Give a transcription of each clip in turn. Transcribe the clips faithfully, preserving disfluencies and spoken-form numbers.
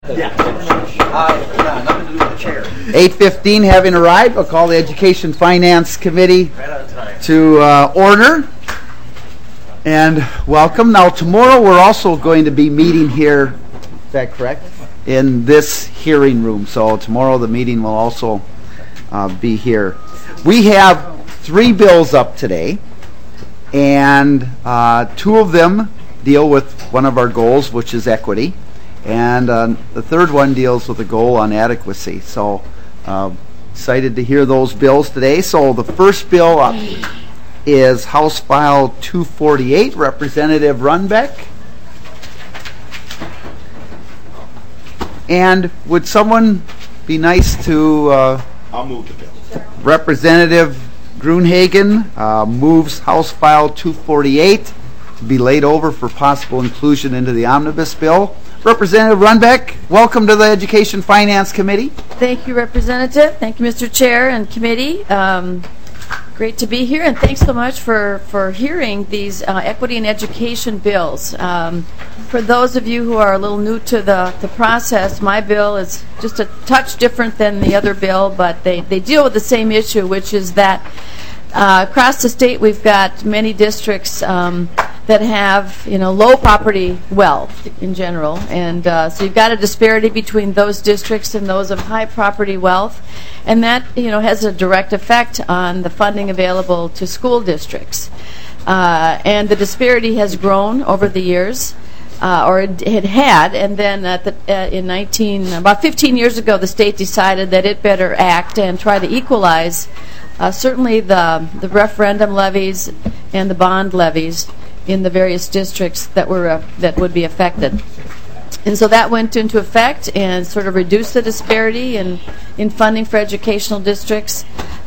Yeah. Uh, nothing to do with the chair. eight fifteen having arrived, I'll call the Education Finance Committee Right on time. to uh, order. And welcome. Now tomorrow we're also going to be meeting here, is that correct? In this hearing room. So tomorrow the meeting will also uh, be here. We have three bills up today, and uh, two of them deal with one of our goals, which is equity. And uh, the third one deals with the goal on adequacy. So uh, excited to hear those bills today. So the first bill up is House File two forty-eight, Representative Runbeck. And would someone be nice to... Uh, I'll move the bill. Representative Gruenhagen uh, moves House File two forty-eight to be laid over for possible inclusion into the omnibus bill. Representative Runbeck, welcome to the Education Finance Committee. Thank you, Representative. Thank you, Mister Chair and Committee. Um, great to be here, and thanks so much for, for hearing these uh, equity and education bills. Um, for those of you who are a little new to the, the process, my bill is just a touch different than the other bill, but they, they deal with the same issue, which is that uh, across the state we've got many districts um, that have, you know, low property wealth in general, and uh, so you've got a disparity between those districts and those of high property wealth, and that, you know, has a direct effect on the funding available to school districts. Uh, and the disparity has grown over the years, uh, or it, it had, and then at the, uh, in nineteen, about fifteen years ago, the state decided that it better act and try to equalize uh, certainly the the referendum levies and the bond levies in the various districts that were uh, that would be affected. And so that went into effect and sort of reduced the disparity in, in funding for educational districts.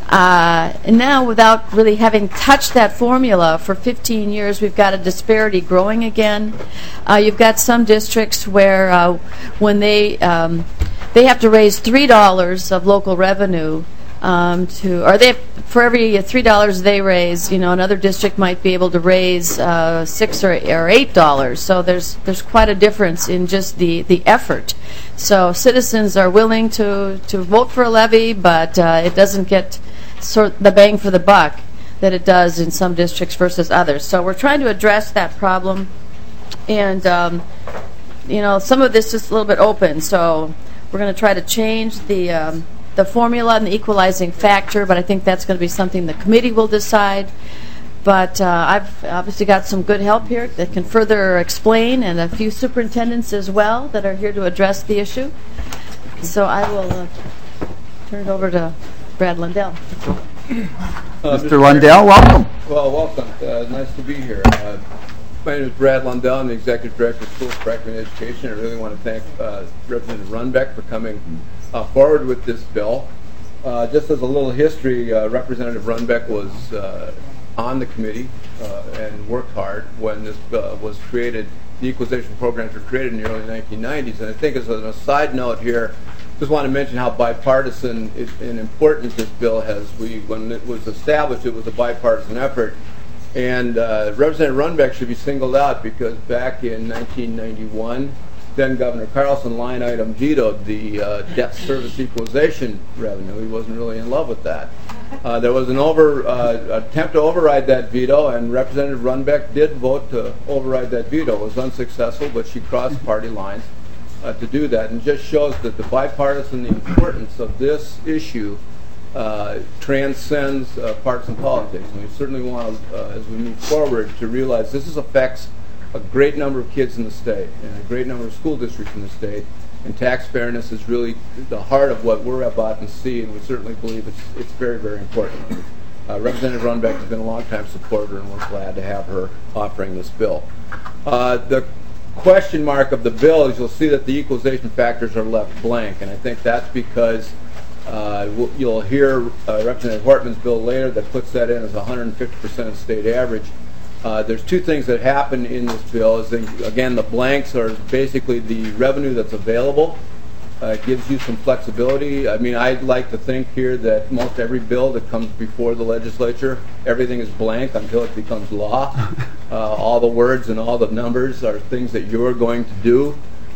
Uh, and now, without really having touched that formula for fifteen years, we've got a disparity growing again. Uh, you've got some districts where uh, when they um, they have to raise three dollars of local revenue Um, to, or they, for every three dollars they raise, you know, another district might be able to raise uh, six or, or eight dollars. So there's there's quite a difference in just the, the effort. So citizens are willing to, to vote for a levy, but uh, it doesn't get sort the bang for the buck that it does in some districts versus others. So we're trying to address that problem, and um, you know, some of this is a little bit open. So we're going to try to change the. Um, the formula and the equalizing factor, but I think that's going to be something the committee will decide. But uh, I've obviously got some good help here that can further explain, and a few superintendents as well that are here to address the issue. So I will uh, turn it over to Brad Lundell. Uh, Mister Lundell, welcome. Well, welcome. Uh, nice to be here. Uh, my name is Brad Lundell. I'm the Executive Director of Schools for Equity and Education. I really want to thank uh, Representative Runbeck for coming Uh, forward with this bill. Uh, just as a little history, uh, Representative Runbeck was uh, on the committee uh, and worked hard when this uh, was created. The equalization programs were created in the early nineteen nineties, and I think as a side note here, just want to mention how bipartisan it, and important this bill has. We, when it was established, it was a bipartisan effort, and uh, Representative Runbeck should be singled out because back in nineteen ninety-one, then Governor Carlson line item vetoed the uh, debt service equalization revenue. He wasn't really in love with that. Uh, there was an over uh, attempt to override that veto, and Representative Runbeck did vote to override that veto. It was unsuccessful, but she crossed party lines uh, to do that, and just shows that the bipartisan, the importance of this issue uh, transcends uh, partisan politics. And we certainly want, uh, as we move forward, to realize this is affects a great number of kids in the state and a great number of school districts in the state, and tax fairness is really the heart of what we're about and see, and we certainly believe it's it's very, very important. Uh, Representative Runbeck has been a long-time supporter, and we're glad to have her offering this bill. Uh, the question mark of the bill is you'll see that the equalization factors are left blank, and I think that's because uh, you'll hear uh, Representative Hortman's bill later that puts that in as one hundred fifty percent of state average. Uh, there's two things that happen in this bill. Is that, again, the blanks are basically the revenue that's available. Uh, it gives you some flexibility. I mean, I'd like to think here that most every bill that comes before the legislature, everything is blank until it becomes law. Uh, all the words and all the numbers are things that you're going to do.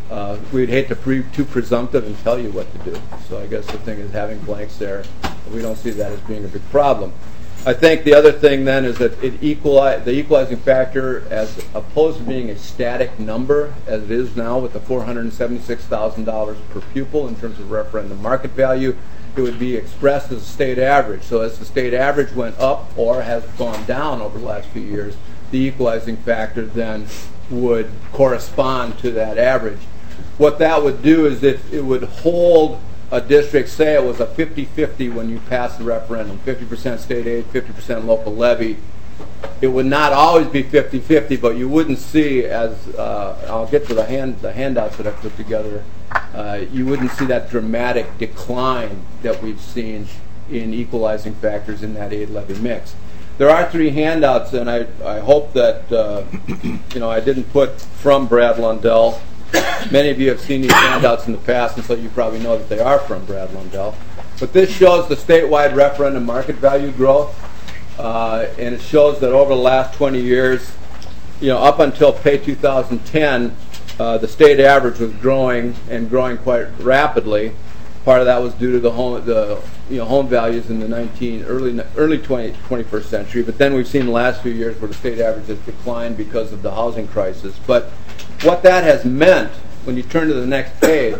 Uh, we'd hate to be too presumptive and tell you what to do. So I guess the thing is having blanks there, we don't see that as being a big problem. I think the other thing then is that it equali- the equalizing factor, as opposed to being a static number, as it is now with the four hundred seventy-six thousand dollars per pupil in terms of referendum market value, it would be expressed as a state average. So as the state average went up or has gone down over the last few years, the equalizing factor then would correspond to that average. What that would do is if it would hold a district, say it was a fifty-fifty when you passed the referendum, fifty percent state aid, fifty percent local levy, it would not always be fifty-fifty, but you wouldn't see, as uh, I'll get to the hand the handouts that I put together, uh, you wouldn't see that dramatic decline that we've seen in equalizing factors in that aid levy mix. There are three handouts, and I, I hope that uh, you know I didn't put from Brad Lundell. Many of you have seen these handouts in the past, and so you probably know that they are from Brad Lundell. But this shows the statewide referendum market value growth, uh, and it shows that over the last twenty years, you know, up until Pay two thousand ten, uh, the state average was growing and growing quite rapidly. Part of that was due to the home, the you know, home values in the nineteen early early twenty, twenty-first century. But then we've seen the last few years where the state average has declined because of the housing crisis. But what that has meant, when you turn to the next page,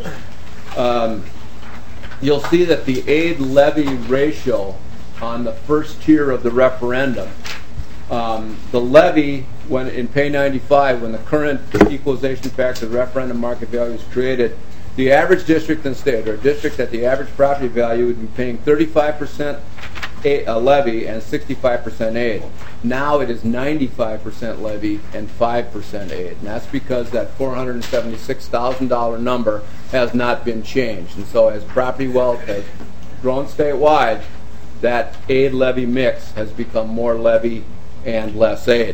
um, you'll see that the aid levy ratio on the first tier of the referendum, um, the levy when in Pay ninety-five, when the current equalization factor referendum market value is created, the average district in the state, or a district at the average property value, would be paying thirty-five percent a levy and sixty-five percent aid. Now it is ninety-five percent levy and five percent aid. And that's because that four hundred seventy-six thousand dollars number has not been changed. And so as property wealth has grown statewide, that aid levy mix has become more levy and less aid.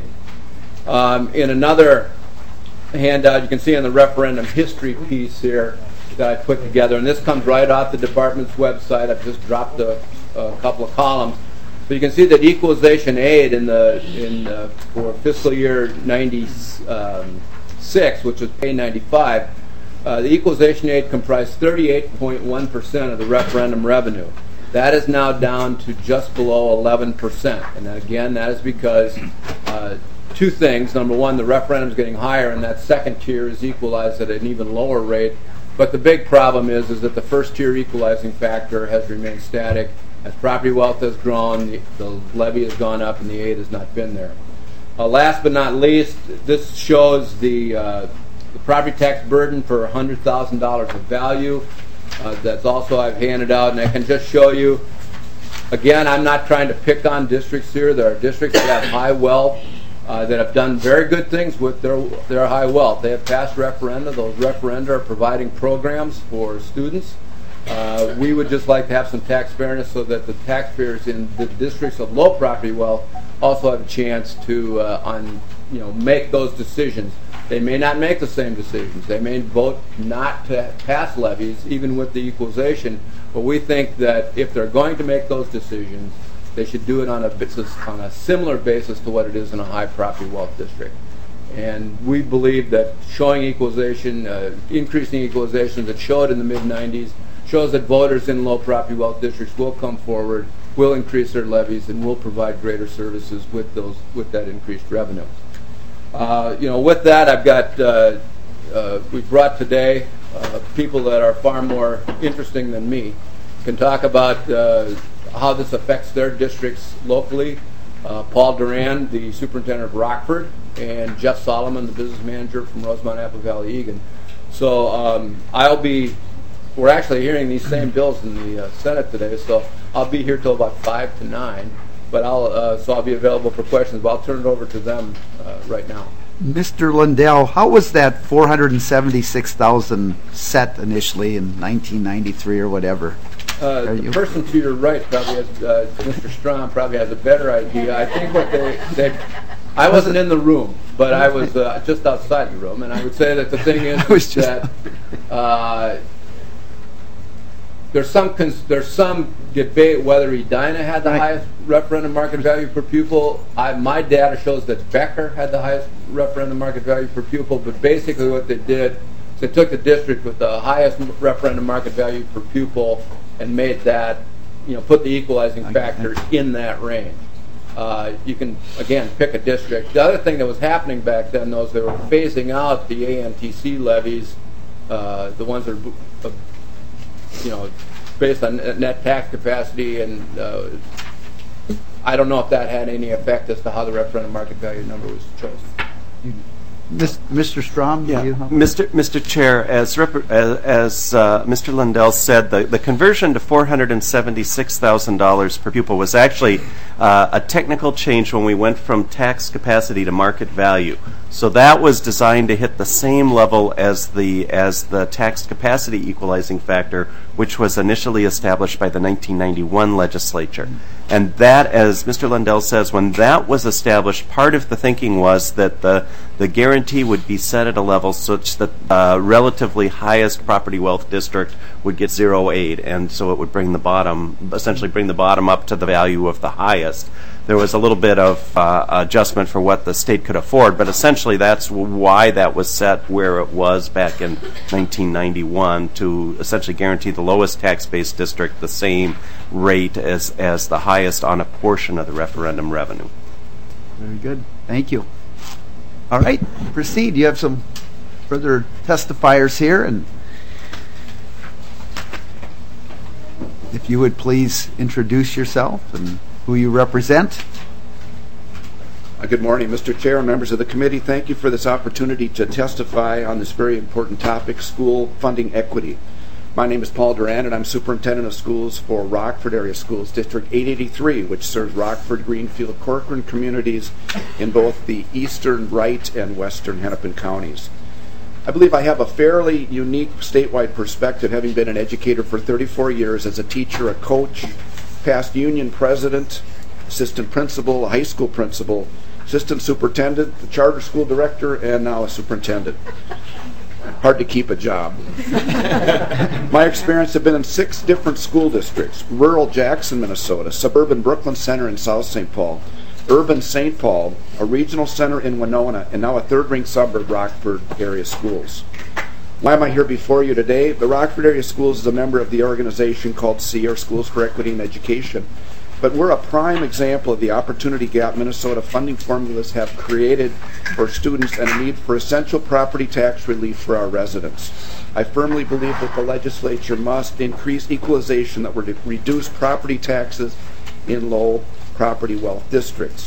Um, in another handout, you can see on the referendum history piece here that I put together, and this comes right off the department's website. I've just dropped a, a couple of columns. But you can see that equalization aid in the in uh, for fiscal year ninety-six, which was Pay ninety-five, uh, the equalization aid comprised thirty-eight point one percent of the referendum revenue. That is now down to just below eleven percent. And again, that is because uh, two things. Number one, the referendum is getting higher, and that second tier is equalized at an even lower rate. But the big problem is, is that the first tier equalizing factor has remained static. As property wealth has grown, the, the levy has gone up, and the aid has not been there. Uh, last but not least, this shows the, uh, the property tax burden per one hundred thousand dollars of value. Uh, that's also I've handed out, and I can just show you. Again, I'm not trying to pick on districts here. There are districts that have high wealth, uh, that have done very good things with their their high wealth. They have passed referenda. Those referenda are providing programs for students. Uh, we would just like to have some tax fairness so that the taxpayers in the districts of low property wealth also have a chance to uh, on you know make those decisions. They may not make the same decisions. They may vote not to pass levies, even with the equalization. But we think that if they're going to make those decisions, they should do it on a basis, on a similar basis to what it is in a high property wealth district. And we believe that showing equalization, uh, increasing equalization that showed in the mid nineties, shows that voters in low property wealth districts will come forward, will increase their levies, and will provide greater services with those with that increased revenue. Uh, you know, with that, I've got uh, uh, we brought today uh, people that are far more interesting than me, can talk about uh, how this affects their districts locally. Uh, Paul Duran, the superintendent of Rockford, and Jeff Solomon, the business manager from Rosemont Apple Valley Egan. So um, I'll be. We're actually hearing these same bills in the uh, Senate today, so I'll be here till about five to nine. But I'll uh, so I'll be available for questions. But I'll turn it over to them uh, right now. Mister Lundell, how was that four hundred seventy-six thousand set initially in nineteen ninety-three or whatever? Uh, the person to your right probably has, uh, Mister Strom probably has a better idea. I think what they, they I wasn't in the room, but I was uh, just outside the room, and I would say that the thing is, is that uh, there's some cons- there's some debate whether Edina had the right. highest referendum market value per pupil. I, my data shows that Becker had the highest referendum market value per pupil, but basically what they did is they took the district with the highest referendum market value per pupil and made that, you know, put the equalizing factor in that range. Uh, you can, again, pick a district. The other thing that was happening back then, though, is they were phasing out the A N T C levies, uh, the ones that are, uh, you know, based on net tax capacity, and uh, I don't know if that had any effect as to how the referendum market value number was chosen. Mister Strom, Yeah, do you have? Mister Mister Chair, as rep- as, as uh, Mister Lundell said, the, the conversion to four hundred seventy-six thousand dollars per pupil was actually uh, a technical change when we went from tax capacity to market value. So that was designed to hit the same level as the as the tax capacity equalizing factor, which was initially established by the nineteen ninety-one legislature. And that, as Mister Lundell says, when that was established, part of the thinking was that the the guarantee would be set at a level such that uh, relatively highest property wealth district would get zero aid, and so it would bring the bottom, essentially bring the bottom up to the value of the highest. There was a little bit of uh, adjustment for what the state could afford, but essentially that's why that was set where it was back in nineteen ninety-one, to essentially guarantee the lowest tax-based district the same rate as, as the highest on a portion of the referendum revenue. Very good. Thank you. All right, proceed. You have some further testifiers here, and if you would please introduce yourself and who you represent. Uh, Good morning, Mister Chair and members of the committee. Thank you for this opportunity to testify on this very important topic, school funding equity. My name is Paul Duran, and I'm Superintendent of Schools for Rockford Area Schools, District eight eighty-three, which serves Rockford, Greenfield, Corcoran communities in both the eastern Wright and western Hennepin counties. I believe I have a fairly unique statewide perspective, having been an educator for thirty-four years as a teacher, a coach, past union president, assistant principal, a high school principal, assistant superintendent, the charter school director, and now a superintendent. Hard to keep a job. My experience has been in six different school districts: rural Jackson, Minnesota, suburban Brooklyn Center in South Saint Paul, urban Saint Paul, a regional center in Winona, and now a third-ring suburb, Rockford Area Schools. Why am I here before you today? The Rockford Area Schools is a member of the organization called SEE, or Schools for Equity in Education. But we're a prime example of the opportunity gap Minnesota funding formulas have created for students and a need for essential property tax relief for our residents. I firmly believe that the legislature must increase equalization that would reduce property taxes in low property wealth districts.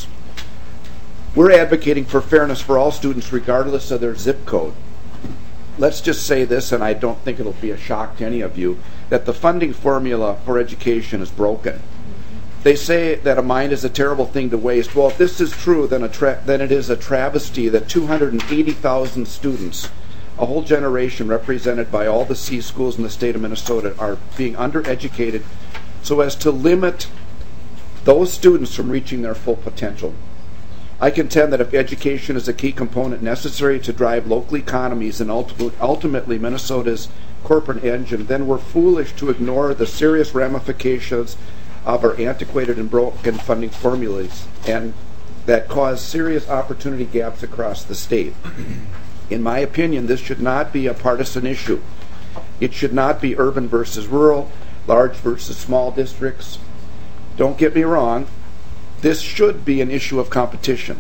We're advocating for fairness for all students regardless of their zip code. Let's just say this, and I don't think it'll be a shock to any of you, that the funding formula for education is broken. They say that a mind is a terrible thing to waste. Well, if this is true, then, a tra- then it is a travesty that two hundred eighty thousand students, a whole generation represented by all the C schools in the state of Minnesota, are being undereducated so as to limit those students from reaching their full potential. I contend that if education is a key component necessary to drive local economies and ultimately Minnesota's corporate engine, then we're foolish to ignore the serious ramifications of our antiquated and broken funding formulas, and that cause serious opportunity gaps across the state. In my opinion, this should not be a partisan issue. It should not be urban versus rural, large versus small districts. Don't get me wrong, this should be an issue of competition,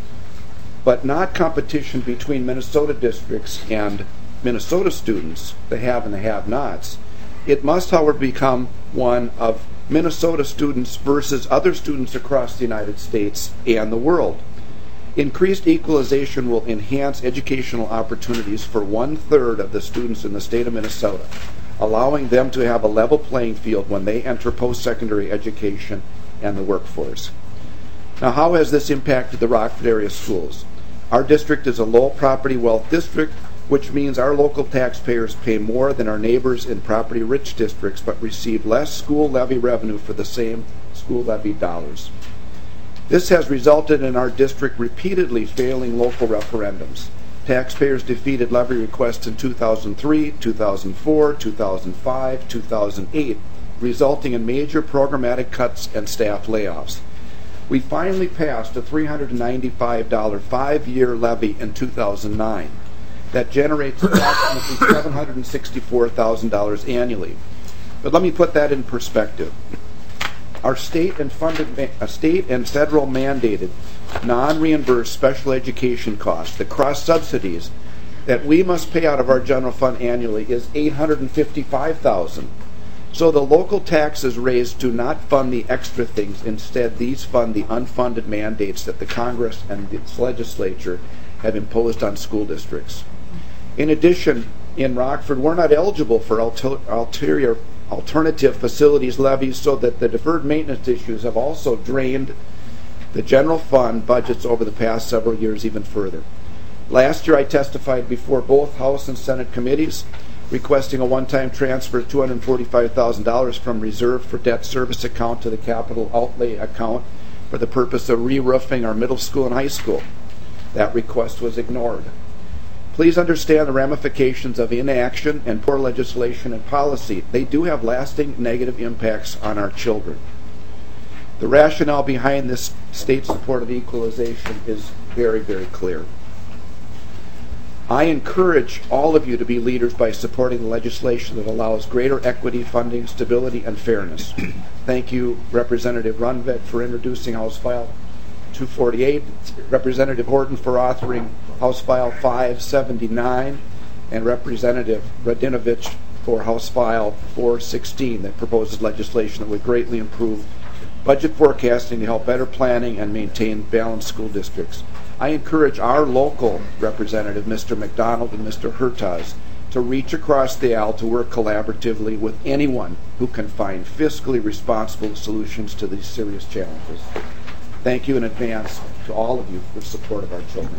but not competition between Minnesota districts and Minnesota students, the have and the have-nots. It must, however, become one of Minnesota students versus other students across the United States and the world. Increased equalization will enhance educational opportunities for one-third of the students in the state of Minnesota, allowing them to have a level playing field when they enter post-secondary education and the workforce. Now, how has this impacted the Rockford Area Schools? Our district is a low property wealth district, which means our local taxpayers pay more than our neighbors in property-rich districts, but receive less school levy revenue for the same school levy dollars. This has resulted in our district repeatedly failing local referendums. Taxpayers defeated levy requests in two thousand three, two thousand four, two thousand five, two thousand eight, resulting in major programmatic cuts and staff layoffs. We finally passed a three hundred ninety-five dollars five-year levy in two thousand nine. that generates approximately seven hundred sixty-four thousand dollars annually. But let me put that in perspective. Our state and funded, uh, state and federal mandated non-reimbursed special education costs, the cross subsidies that we must pay out of our general fund annually, is eight hundred fifty-five thousand dollars. So the local taxes raised do not fund the extra things. Instead, these fund the unfunded mandates that the Congress and its legislature have imposed on school districts. In addition, in Rockford, we're not eligible for alter- ulterior alternative facilities levies, so that the deferred maintenance issues have also drained the general fund budgets over the past several years even further. Last year, I testified before both House and Senate committees requesting a one-time transfer of two hundred forty-five thousand dollars from reserve for debt service account to the capital outlay account for the purpose of re-roofing our middle school and high school. That request was ignored. Please understand the ramifications of inaction and poor legislation and policy. They do have lasting negative impacts on our children. The rationale behind this state-supported equalization is very, very clear. I encourage all of you to be leaders by supporting the legislation that allows greater equity, funding, stability, and fairness. Thank you, Representative Runbeck, for introducing House File two forty-eight, Representative Horton for authoring House File five seventy-nine, and Representative Radinovich for House File four sixteen that proposes legislation that would greatly improve budget forecasting to help better planning and maintain balanced school districts. I encourage our local representative, Mister McDonald and Mister Hertaz, to reach across the aisle to work collaboratively with anyone who can find fiscally responsible solutions to these serious challenges. Thank you in advance to all of you for support of our children.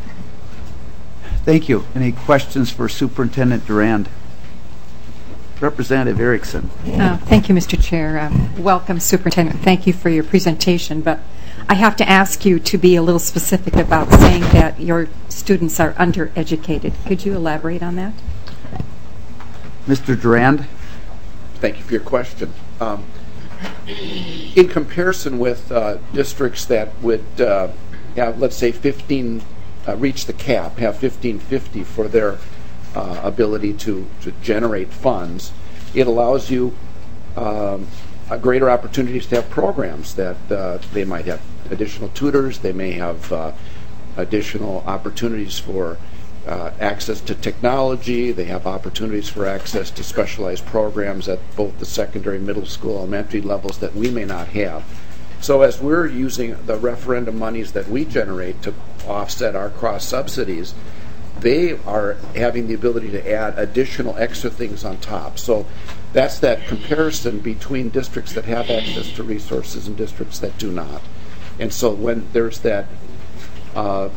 Thank you. Any questions for Superintendent Durand? Representative Erickson. Uh, thank you, Mister Chair. Um, welcome, Superintendent. Thank you for your presentation, but I have to ask you to be a little specific about saying that your students are undereducated. Could you elaborate on that? Mister Durand. Thank you for your question. Um, in comparison with uh, districts that would uh, have, let's say, fifteen, uh, reach the cap, have fifteen fifty for their uh, ability to, to generate funds, it allows you um, a greater opportunities to have programs that uh, they might have additional tutors, they may have uh, additional opportunities for uh, access to technology, they have opportunities for access to specialized programs at both the secondary, middle school, elementary levels that we may not have. So as we're using the referendum monies that we generate to offset our cross subsidies, they are having the ability to add additional extra things on top. So that's that comparison between districts that have access to resources and districts that do not. And so when there's that uh,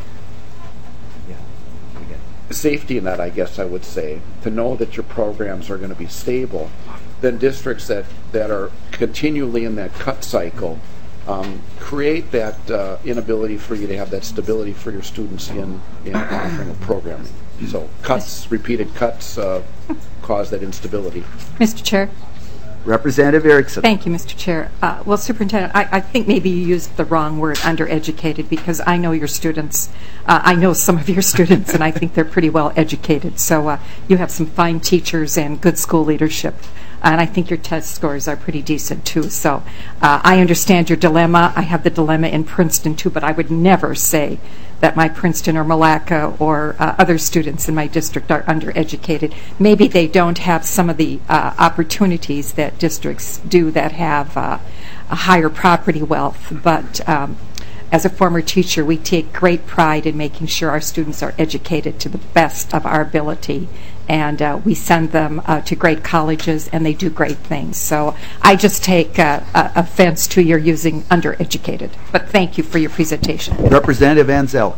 safety in that, I guess I would say, to know that your programs are going to be stable, then districts that, that are continually in that cut cycle um, create that uh, inability for you to have that stability for your students in, in offering of programming. So cuts, repeated cuts, uh, cause that instability. Mister Chair. Representative Erickson. Thank you, Mister Chair. Uh, well, Superintendent, I, I think maybe you used the wrong word, undereducated, because I know your students. Uh, I know some of your students, and I think they're pretty well educated. So uh, you have some fine teachers and good school leadership. And I think your test scores are pretty decent, too. So uh, I understand your dilemma. I have the dilemma in Princeton, too, but I would never say that my Princeton or Malacca or uh, other students in my district are undereducated. Maybe they don't have some of the uh, opportunities that districts do that have uh, a higher property wealth, but um, as a former teacher, we take great pride in making sure our students are educated to the best of our ability, and uh, we send them uh, to great colleges, and they do great things. So I just take uh, uh, offense to your using undereducated. But thank you for your presentation. Representative Anzelk.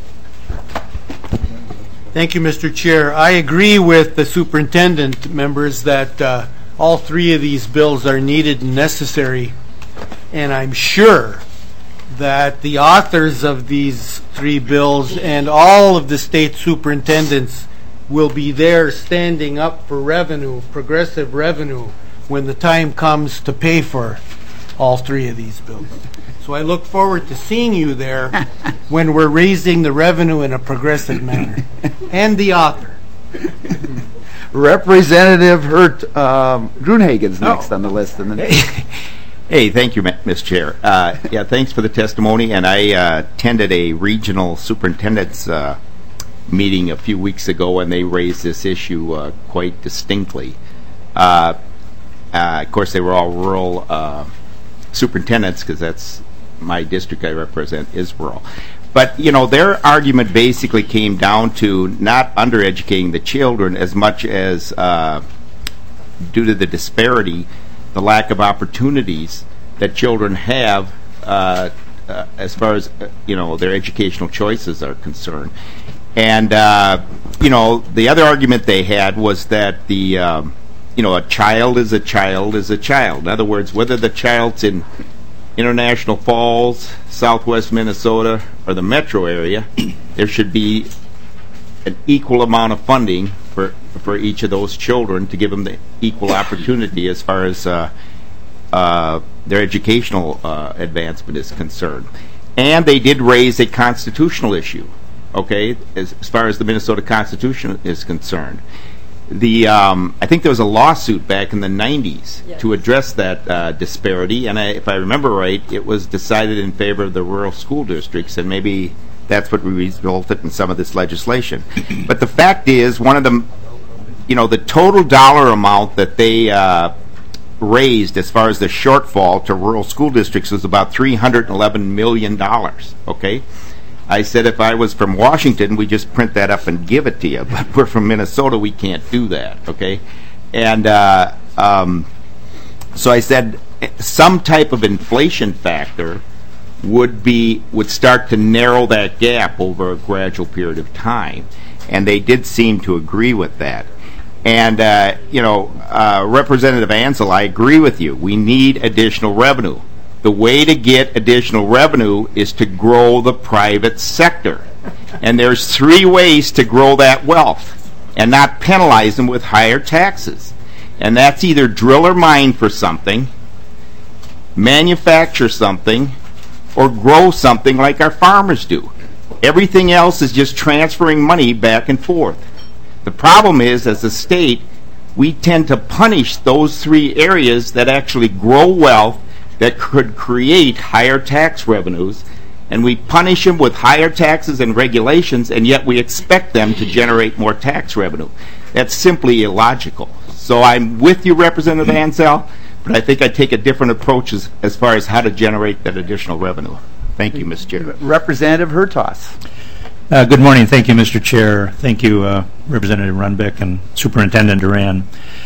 Thank you, Mister Chair. I agree with the superintendent members that uh, all three of these bills are needed and necessary, and I'm sure that the authors of these three bills and all of the state superintendents will be there standing up for revenue, progressive revenue, when the time comes to pay for all three of these bills. So I look forward to seeing you there when we're raising the revenue in a progressive manner. And the author. Representative Hurt um, Gruenhagen's next Oh. on the list. And then Hey, thank you, Miz Chair. Uh, yeah, thanks for the testimony. And I uh, attended a regional superintendent's uh, meeting a few weeks ago, and they raised this issue uh, quite distinctly. Uh, uh, of course, they were all rural uh, superintendents, because that's my district I represent is rural. But, you know, their argument basically came down to not undereducating the children as much as uh, due to the disparity, the lack of opportunities that children have uh, uh, as far as, uh, you know, their educational choices are concerned. And, uh, you know, the other argument they had was that the, um, you know, a child is a child is a child. In other words, whether the child's in International Falls, Southwest Minnesota, or the metro area, there should be an equal amount of funding for for each of those children to give them the equal opportunity as far as uh, uh, their educational uh, advancement is concerned. And they did raise a constitutional issue, okay, as, as far as the Minnesota Constitution is concerned. The um, I think there was a lawsuit back in the nineties Yes. to address that uh, disparity, and I, if I remember right, it was decided in favor of the rural school districts, and maybe that's what resulted in some of this legislation. But the fact is, one of the, you know, the total dollar amount that they uh, raised as far as the shortfall to rural school districts was about three hundred eleven million dollars, okay? I said if I was from Washington, we just print that up and give it to you. But we're from Minnesota, we can't do that, okay? And uh, um, so I said some type of inflation factor would be would start to narrow that gap over a gradual period of time. And they did seem to agree with that. And, uh, you know, uh, Representative Ansel, I agree with you. We need additional revenue. The way to get additional revenue is to grow the private sector. And there's three ways to grow that wealth and not penalize them with higher taxes. And that's either drill or mine for something, manufacture something, or grow something like our farmers do. Everything else is just transferring money back and forth. The problem is, as a state, we tend to punish those three areas that actually grow wealth that could create higher tax revenues, and we punish them with higher taxes and regulations, and yet we expect them to generate more tax revenue. That's simply illogical. So I'm with you, Representative Ansel, but I think I take a different approach as, as far as how to generate that additional revenue. Thank you, Mister Chair. Representative Hertos. Uh, good morning. Thank you, Mister Chair. Thank you, uh, Representative Runbeck and Superintendent Duran.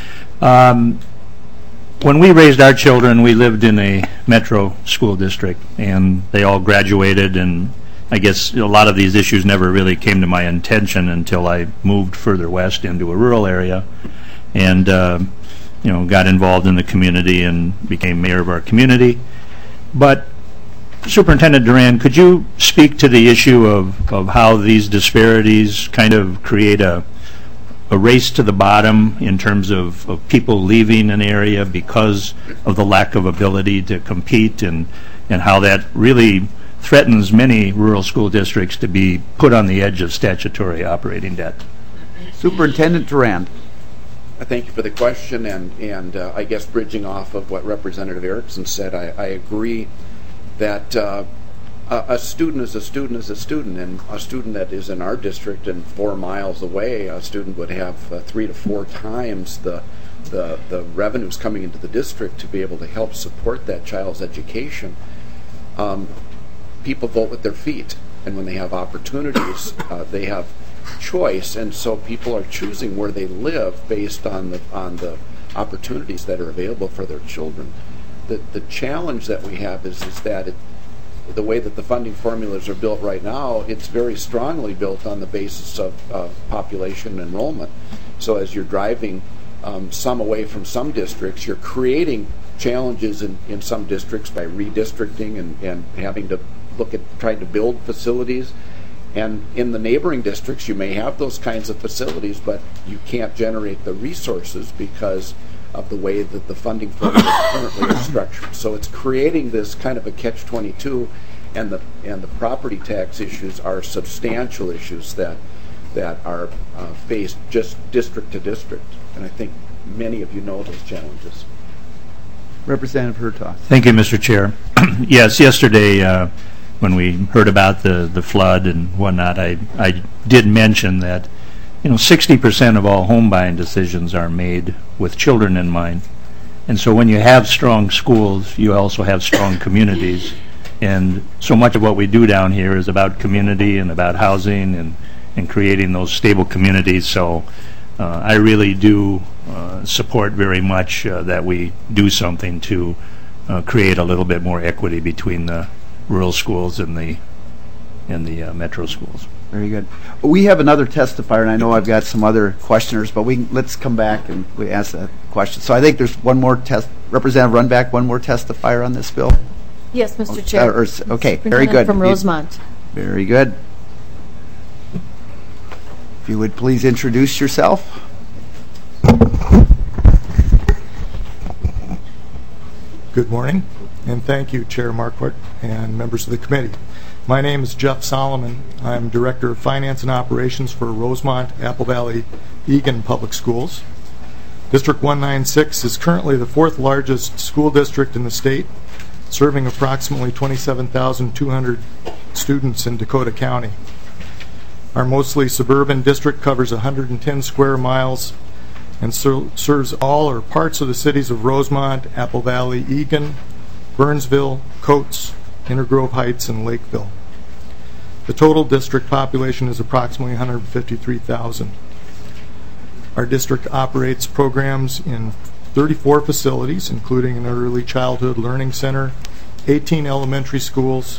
Um, when we raised our children, we lived in a metro school district, and they all graduated, and I guess a lot of these issues never really came to my attention until I moved further west into a rural area and uh, you know, got involved in the community and became mayor of our community. But Superintendent Duran, could you speak to the issue of, of how these disparities kind of create a, a race to the bottom in terms of, of people leaving an area because of the lack of ability to compete, and, and how that really threatens many rural school districts to be put on the edge of statutory operating debt? Superintendent Duran. I thank you for the question, and, and uh, I guess bridging off of what Representative Erickson said, I, I agree that uh, a, a student is a student is a student, and a student that is in our district and four miles away, a student would have uh, three to four times the, the the revenues coming into the district to be able to help support that child's education. Um, people vote with their feet, and when they have opportunities, uh, they have choice, and so people are choosing where they live based on the on the opportunities that are available for their children. The the challenge that we have is is that it, the way that the funding formulas are built right now, it's very strongly built on the basis of uh, population enrollment. So as you're driving um, some away from some districts, you're creating challenges in, in some districts by redistricting and, and having to look at trying to build facilities. And in the neighboring districts, you may have those kinds of facilities, but you can't generate the resources because of the way that the funding formulas currently are structured. So it's creating this kind of a catch twenty-two, and the and the property tax issues are substantial issues that that are uh, faced just district to district. And I think many of you know those challenges. Representative Hertaus. Thank you, Mister Chair. Yes, yesterday uh, when we heard about the, the flood and whatnot, I, I did mention that, you know, sixty percent of all home buying decisions are made with children in mind. And so when you have strong schools, you also have strong communities. And so much of what we do down here is about community and about housing and, and creating those stable communities. So uh, I really do uh, support very much uh, that we do something to uh, create a little bit more equity between the rural schools and the and the uh, metro schools. Very good. We have another testifier, and I know I've got some other questioners, but we let's come back and we ask that question. So I think there's one more test. Representative Runback, one more testifier on this bill. Yes, Mister Oh, Chair. uh, or s- okay, very good. From You- Rosemont. Very good. If you would please introduce yourself. Good morning, and thank you, Chair Marquardt and members of the committee. My name is Jeff Solomon. I'm Director of Finance and Operations for Rosemont, Apple Valley, Eagan Public Schools. District one ninety-six is currently the fourth largest school district in the state, serving approximately twenty-seven thousand two hundred students in Dakota County. Our mostly suburban district covers one hundred ten square miles and ser- serves all or parts of the cities of Rosemont, Apple Valley, Eagan, Burnsville, Coates, Intergrove Heights, and Lakeville. The total district population is approximately one hundred fifty-three thousand. Our district operates programs in thirty-four facilities, including an early childhood learning center, eighteen elementary schools,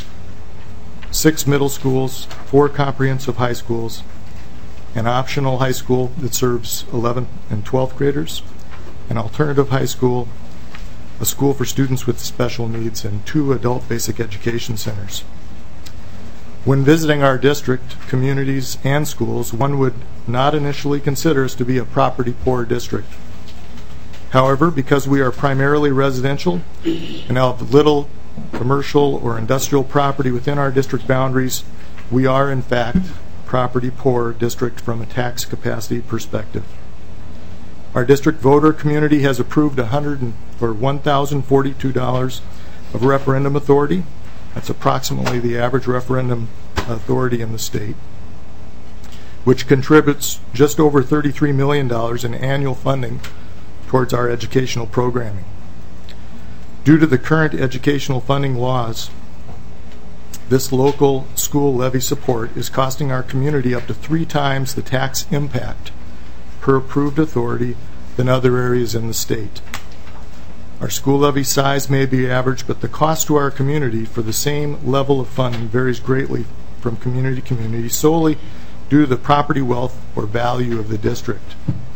six middle schools, four comprehensive high schools, an optional high school that serves eleventh and twelfth graders, an alternative high school, a school for students with special needs, and two adult basic education centers. When visiting our district, communities, and schools, one would not initially consider us to be a property-poor district. However, because we are primarily residential and have little commercial or industrial property within our district boundaries, we are, in fact, property-poor district from a tax capacity perspective. Our district voter community has approved one hundred or one thousand forty-two dollars of referendum authority. That's approximately the average referendum authority in the state, which contributes just over thirty-three million dollars in annual funding towards our educational programming. Due to the current educational funding laws, this local school levy support is costing our community up to three times the tax impact per approved authority than other areas in the state. Our school levy size may be average, but the cost to our community for the same level of funding varies greatly from community to community solely due to the property wealth or value of the district.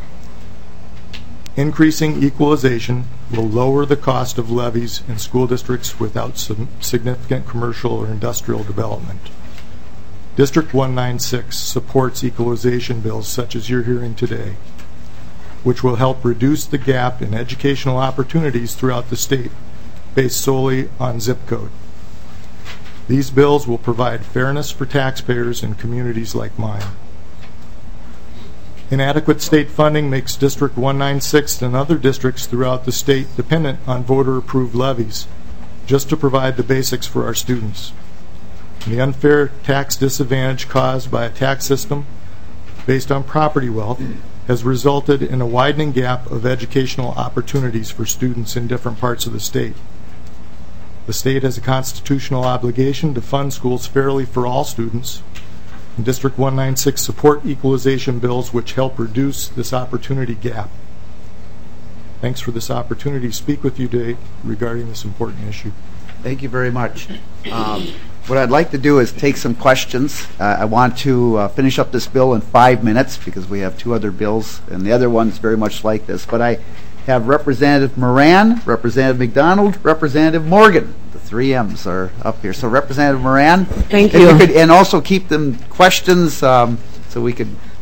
Increasing equalization will lower the cost of levies in school districts without some significant commercial or industrial development. District one ninety-six supports equalization bills such as you're hearing today, which will help reduce the gap in educational opportunities throughout the state based solely on zip code. These bills will provide fairness for taxpayers in communities like mine. Inadequate state funding makes District one ninety-six and other districts throughout the state dependent on voter-approved levies just to provide the basics for our students. The unfair tax disadvantage caused by a tax system based on property wealth has resulted in a widening gap of educational opportunities for students in different parts of the state. The state has a constitutional obligation to fund schools fairly for all students, and District one ninety-six support equalization bills which help reduce this opportunity gap. Thanks for this opportunity to speak with you today regarding this important issue. Thank you very much. Um, what I'd like to do is take some questions. Uh, I want to uh, finish up this bill in five minutes because we have two other bills, and the other one's very much like this. But I have Representative Moran, Representative McDonald, Representative Morgan. The three M's are up here. So Representative Moran. Thank if you. you could, and also keep them questions um, so we could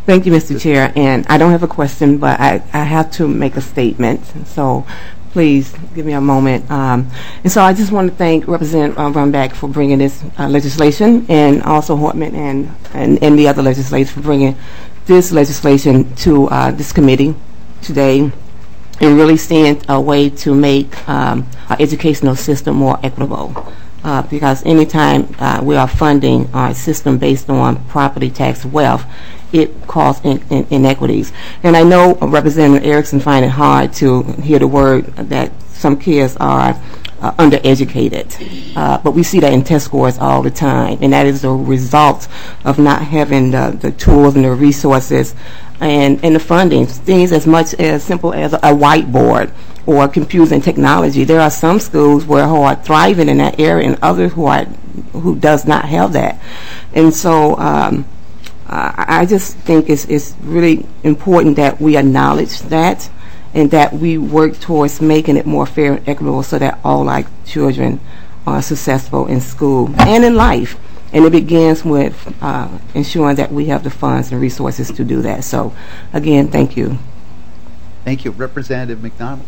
Thank you, Mister Chair. And I don't have a question, but I, I have to make a statement. So please give me a moment. Um, and so I just want to thank Representative uh, Runbeck for bringing this uh, legislation, and also Hortman and, and, and the other legislators for bringing this legislation to uh, this committee today, and really seeing a way to make um, our educational system more equitable. Uh, because anytime uh, we are funding our system based on property tax wealth, it causes in, in, inequities. And I know uh, Representative Erickson find it hard to hear the word that some kids are uh, undereducated. Uh, but we see that in test scores all the time, and that is a result of not having the, the tools and the resources and, and the funding. Things as much as simple as a whiteboard or computer and technology. There are some schools where who are thriving in that area, and others who are who does not have that. And so um, I, I just think it's, it's really important that we acknowledge that, and that we work towards making it more fair and equitable so that all our children are successful in school and in life. And it begins with uh, ensuring that we have the funds and resources to do that. So, again, thank you. Thank you. Representative McDonald.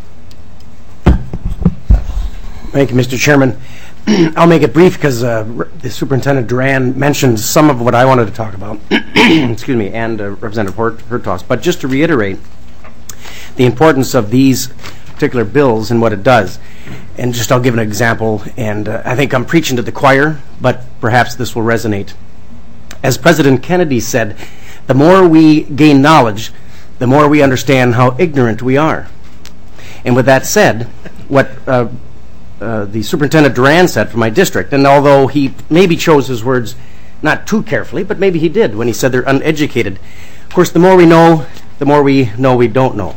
Thank you, Mister Chairman. I'll make it brief because uh, the Superintendent Duran mentioned some of what I wanted to talk about, excuse me, and uh, Representative Hertaus. But just to reiterate the importance of these particular bills and what it does, and just I'll give an example, and uh, I think I'm preaching to the choir, but perhaps this will resonate. As President Kennedy said, the more we gain knowledge, the more we understand how ignorant we are. And with that said, what uh, uh, the Superintendent Duran said for my district, and although he maybe chose his words not too carefully, but maybe he did when he said they're uneducated. Of course, the more we know, the more we know we don't know.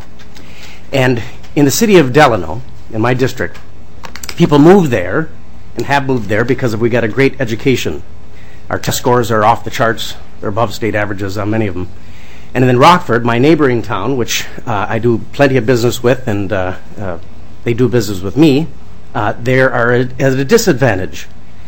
And in the city of Delano, in my district, people move there and have moved there because we got a great education. Our test scores are off the charts. They're above state averages on many of them. And then Rockford, my neighboring town, which uh, I do plenty of business with, and uh, uh, they do business with me, uh, they are at a disadvantage.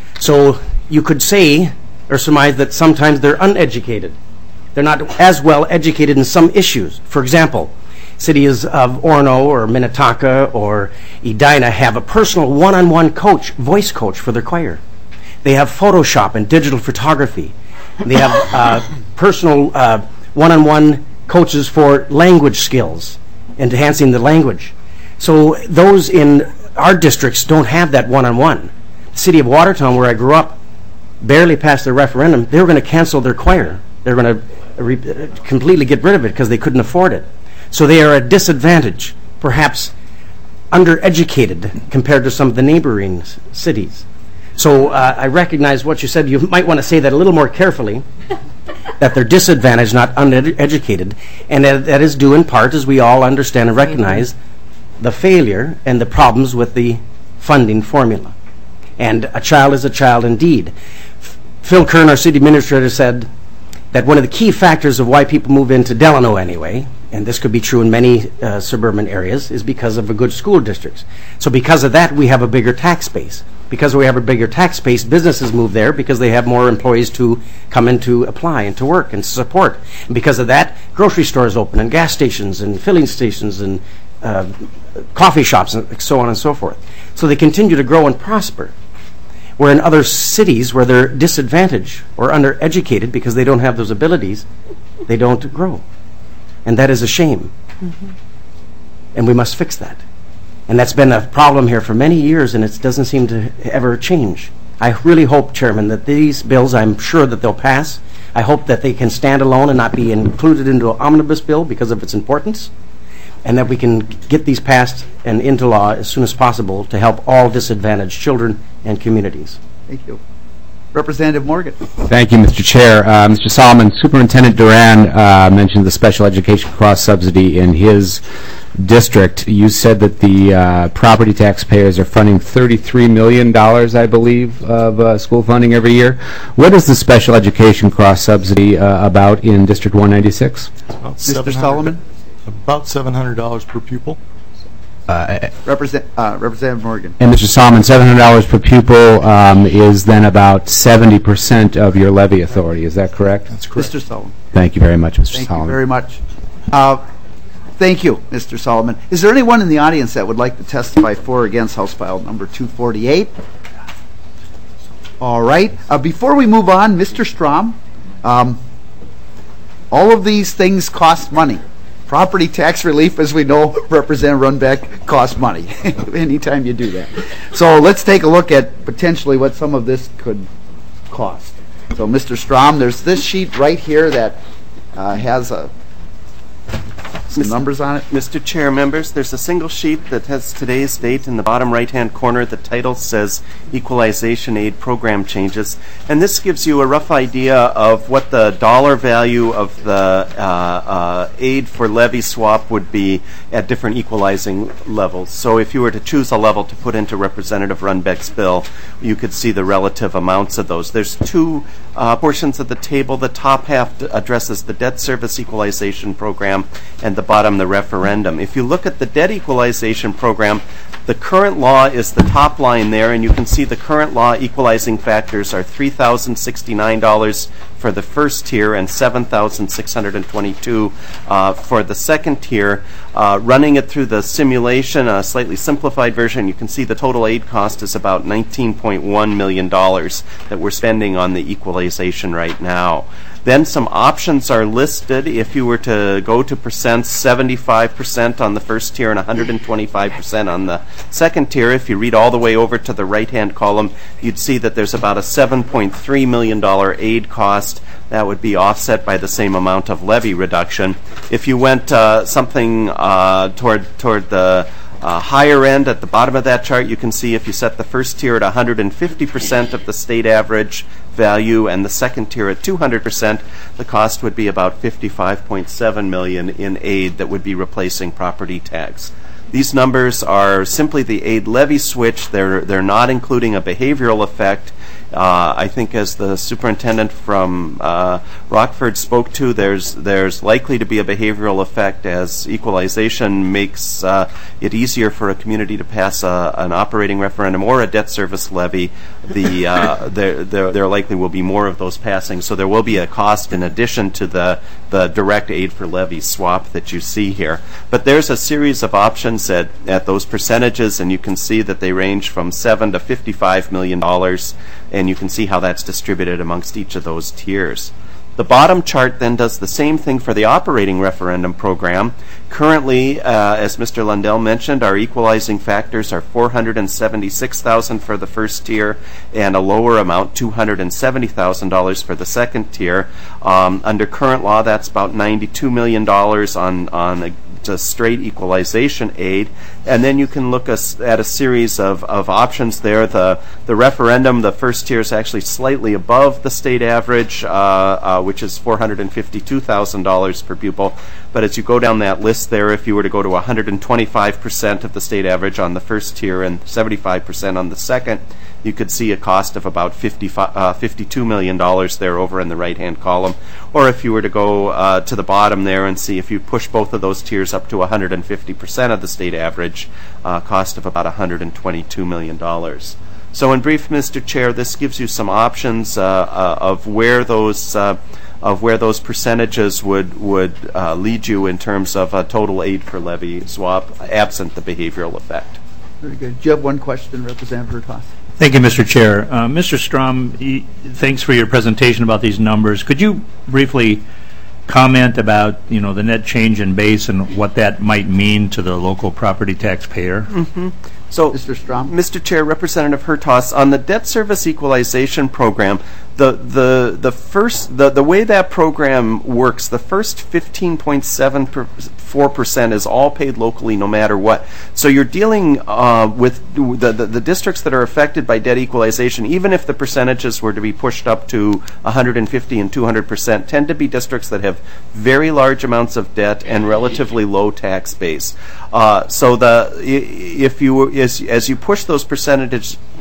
So you could say or surmise that sometimes they're uneducated. They're not as well educated in some issues. For example, cities of Orono or Minnetonka or Edina have a personal one-on-one coach, voice coach for their choir. They have Photoshop and digital photography. They have uh, personal uh, one-on-one coaches for language skills, enhancing the language. So those in our districts don't have that one-on-one. The city of Watertown, where I grew up, barely passed their referendum. They were going to cancel their choir. They were going to re- completely get rid of it because they couldn't afford it. So they are at disadvantage, perhaps undereducated compared to some of the neighboring s- cities. So uh, I recognize what you said. You might want to say that a little more carefully, that they're disadvantaged, not uneducated, and that, that is due in part, as we all understand and recognize, the failure and the problems with the funding formula. And a child is a child indeed. F- Phil Kern, our city administrator, said that one of the key factors of why people move into Delano anyway, and this could be true in many uh, suburban areas, is because of a good school districts. So because of that, we have a bigger tax base. Because we have a bigger tax base, businesses move there because they have more employees to come in to apply and to work and support. And because of that, grocery stores open and gas stations and filling stations and uh, coffee shops and so on and so forth. So they continue to grow and prosper. Where in other cities where they're disadvantaged or undereducated because they don't have those abilities, they don't grow. And that is a shame. Mm-hmm. And we must fix that. And that's been a problem here for many years, and it doesn't seem to ever change. I really hope, Chairman, that these bills, I'm sure that they'll pass. I hope that they can stand alone and not be included into an omnibus bill because of its importance, and that we can get these passed and into law as soon as possible to help all disadvantaged children and communities. Thank you. Representative Morgan. Thank you, Mister Chair. Uh, Mister Solomon, Superintendent Duran uh, mentioned the special education cross-subsidy in his district. You said that the uh, property taxpayers are funding thirty-three million dollars, I believe, of uh, school funding every year. What is the special education cross-subsidy uh, about in District one ninety-six? About Mister Solomon? About seven hundred dollars per pupil. Uh, Represent, uh, Representative Morgan. And Mister Solomon, seven hundred dollars per pupil um, is then about seventy percent of your levy authority. Is that correct? That's correct. Mister Solomon. Thank you very much, Mister Thank Solomon. you very much. Uh, thank you, Mister Solomon. Is there anyone in the audience that would like to testify for or against House File number two forty-eight? All right. Uh, before we move on, Mister Strom, um, all of these things cost money. Property tax relief, as we know, Representative Runbeck, costs money anytime you do that. So let's take a look at potentially what some of this could cost. So, Mister Strom, there's this sheet right here that uh, has a, some numbers on it. Mister Chair, members, there's a single sheet that has today's date in the bottom right-hand corner. The title says Equalization Aid Program Changes. And this gives you a rough idea of what the dollar value of the uh, uh, aid for levy swap would be at different equalizing levels. So if you were to choose a level to put into Representative Runbeck's bill, you could see the relative amounts of those. There's two uh, portions of the table. The top half addresses the debt service equalization program, and the bottom the referendum. If you look at the debt equalization program, the current law is the top line there, and you can see the current law equalizing factors are three thousand sixty-nine dollars for the first tier and seven thousand six hundred twenty-two dollars uh, for the second tier. Uh, running it through the simulation, a slightly simplified version, you can see the total aid cost is about nineteen point one million dollars that we're spending on the equalization right now. Then some options are listed. If you were to go to percents, seventy-five percent on the first tier and one hundred twenty-five percent on the second tier, if you read all the way over to the right-hand column, you'd see that there's about a seven point three million dollars aid cost. That would be offset by the same amount of levy reduction. If you went uh, something uh, toward toward the Uh, higher end at the bottom of that chart, you can see if you set the first tier at one hundred fifty percent of the state average value and the second tier at two hundred percent, the cost would be about fifty-five point seven million dollars in aid that would be replacing property tax. These numbers are simply the aid levy switch. They're, they're not including a behavioral effect. Uh, I think as the superintendent from uh, Rockford spoke to, there's there's likely to be a behavioral effect as equalization makes uh, it easier for a community to pass a, an operating referendum or a debt service levy. The uh, there, there there likely will be more of those passing, so there will be a cost in addition to the the direct aid for levy swap that you see here. But there's a series of options at at those percentages, and you can see that they range from seven to fifty-five million dollars. And you can see how that's distributed amongst each of those tiers. The bottom chart then does the same thing for the operating referendum program. Currently, uh, as Mister Lundell mentioned, our equalizing factors are four hundred seventy-six thousand dollars for the first tier and a lower amount, two hundred seventy thousand dollars for the second tier. Um, under current law, that's about ninety-two million dollars on, on a to straight equalization aid, and then you can look as, at a series of, of options there. The the referendum, the first tier is actually slightly above the state average, uh, uh, which is four hundred fifty-two thousand dollars per pupil. But as you go down that list there, if you were to go to one hundred twenty-five percent of the state average on the first tier and seventy-five percent on the second, you could see a cost of about fifty-two million dollars there over in the right-hand column. Or if you were to go uh, to the bottom there and see if you push both of those tiers up to one hundred fifty percent of the state average, uh, cost of about one hundred twenty-two million dollars. So in brief, Mister Chair, this gives you some options uh, uh, of where those uh, of where those percentages would would uh, lead you in terms of a total aid for levy swap, absent the behavioral effect. Very good. Do you have one question, Representative Hertaus? Thank you, Mister Chair. Uh, Mister Strom, y- thanks for your presentation about these numbers. Could you briefly comment about, you know, the net change in base and what that might mean to the local property taxpayer? Mm-hmm. So, Mister Strom? Mister Chair, Representative Hertaus, on the debt service equalization program, the the the first the, the way that program works, the first fifteen point seven four percent is all paid locally, no matter what. So you're dealing uh, with the, the the districts that are affected by debt equalization, even if the percentages were to be pushed up to one hundred fifty and two hundred percent, tend to be districts that have very large amounts of debt and relatively low tax base. Uh, so the if you as as you push those percentages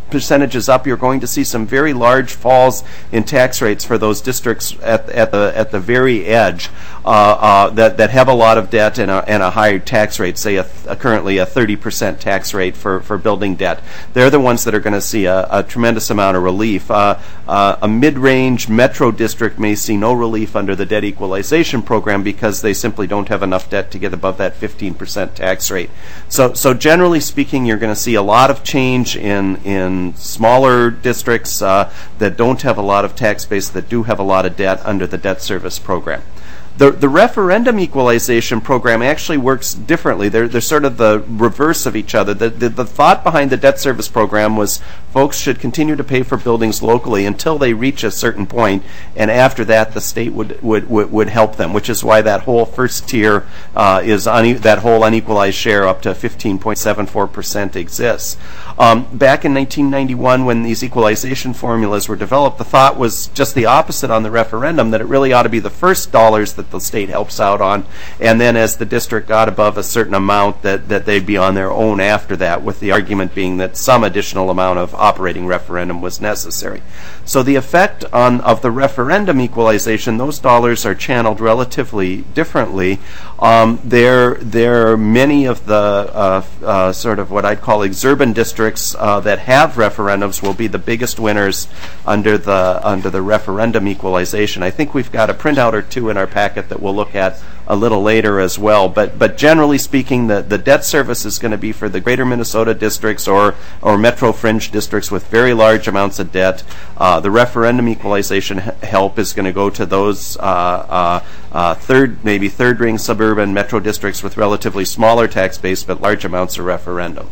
percentages up, you're going to see some very large falls in tax rates for those districts at, at the at the very edge uh, uh, that that have a lot of debt and a, and a high tax rate, say a, a currently a thirty percent tax rate for, for building debt. They're the ones that are going to see a, a tremendous amount of relief. Uh, uh, a mid-range metro district may see no relief under the debt equalization program because they simply don't have enough debt to get above that fifteen percent tax rate. So, so generally speaking, you're going to see a lot of change in in smaller districts uh, that don't have a lot of tax base, that do have a lot of debt under the debt service program. The, the referendum equalization program actually works differently. They're, they're sort of the reverse of each other. The, the, the thought behind the debt service program was folks should continue to pay for buildings locally until they reach a certain point, and after that the state would, would, would, would help them, which is why that whole first tier uh, is une- that whole unequalized share up to fifteen point seven four percent exists. Um, back in nineteen ninety-one, when these equalization formulas were developed, the thought was just the opposite on the referendum, that it really ought to be the first dollars that the state helps out on, and then as the district got above a certain amount, that, that they'd be on their own after that, with the argument being that some additional amount of operating referendum was necessary. So the effect on of the referendum equalization, those dollars are channeled relatively differently. Um, there, there are many of the uh, uh, sort of what I'd call exurban districts uh, that have referendums will be the biggest winners under the under the referendum equalization. I think we've got a printout or two in our packet that we'll look at a little later as well. But but generally speaking, the, the debt service is going to be for the greater Minnesota districts or, or metro fringe districts with very large amounts of debt. Uh, the referendum equalization h- help is going to go to those uh, uh, uh, third, maybe third ring suburban metro districts with relatively smaller tax base but large amounts of referendum.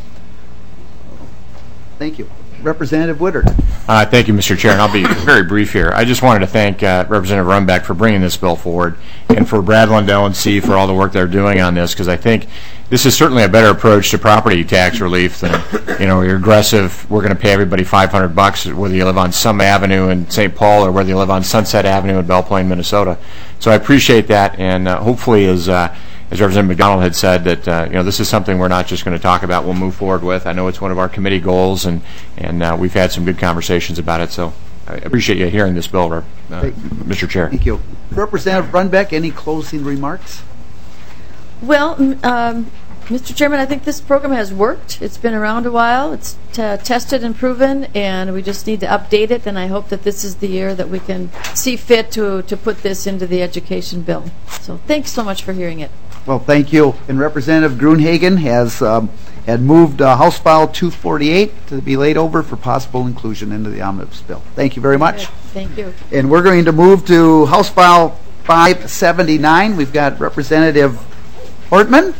Thank you. Representative Woodard. Uh, thank you, Mister Chair, and I'll be very brief here. I just wanted to thank uh, Representative Runbeck for bringing this bill forward, and for Brad Lundell and C for all the work they're doing on this, because I think this is certainly a better approach to property tax relief than, you know, you're aggressive, we're going to pay everybody five hundred bucks whether you live on some avenue in Saint Paul or whether you live on Sunset Avenue in Belle Plaine, Minnesota. So I appreciate that, and uh, hopefully as uh, as Representative McDonald had said, that uh, you know, this is something we're not just going to talk about, we'll move forward with. I know it's one of our committee goals, and, and uh, we've had some good conversations about it, so I appreciate you hearing this bill, uh, Mister Chair. Thank you. Representative Runbeck, any closing remarks? Well, m- um, Mister Chairman, I think this program has worked. It's been around a while. It's t- tested and proven, and we just need to update it, and I hope that this is the year that we can see fit to, to put this into the education bill. So thanks so much for hearing it. Well, thank you. And Representative Gruenhagen has um, had moved uh, House File two forty-eight to be laid over for possible inclusion into the omnibus bill. Thank you very much. Thank you. And we're going to move to House File five seventy-nine. We've got Representative Hortman.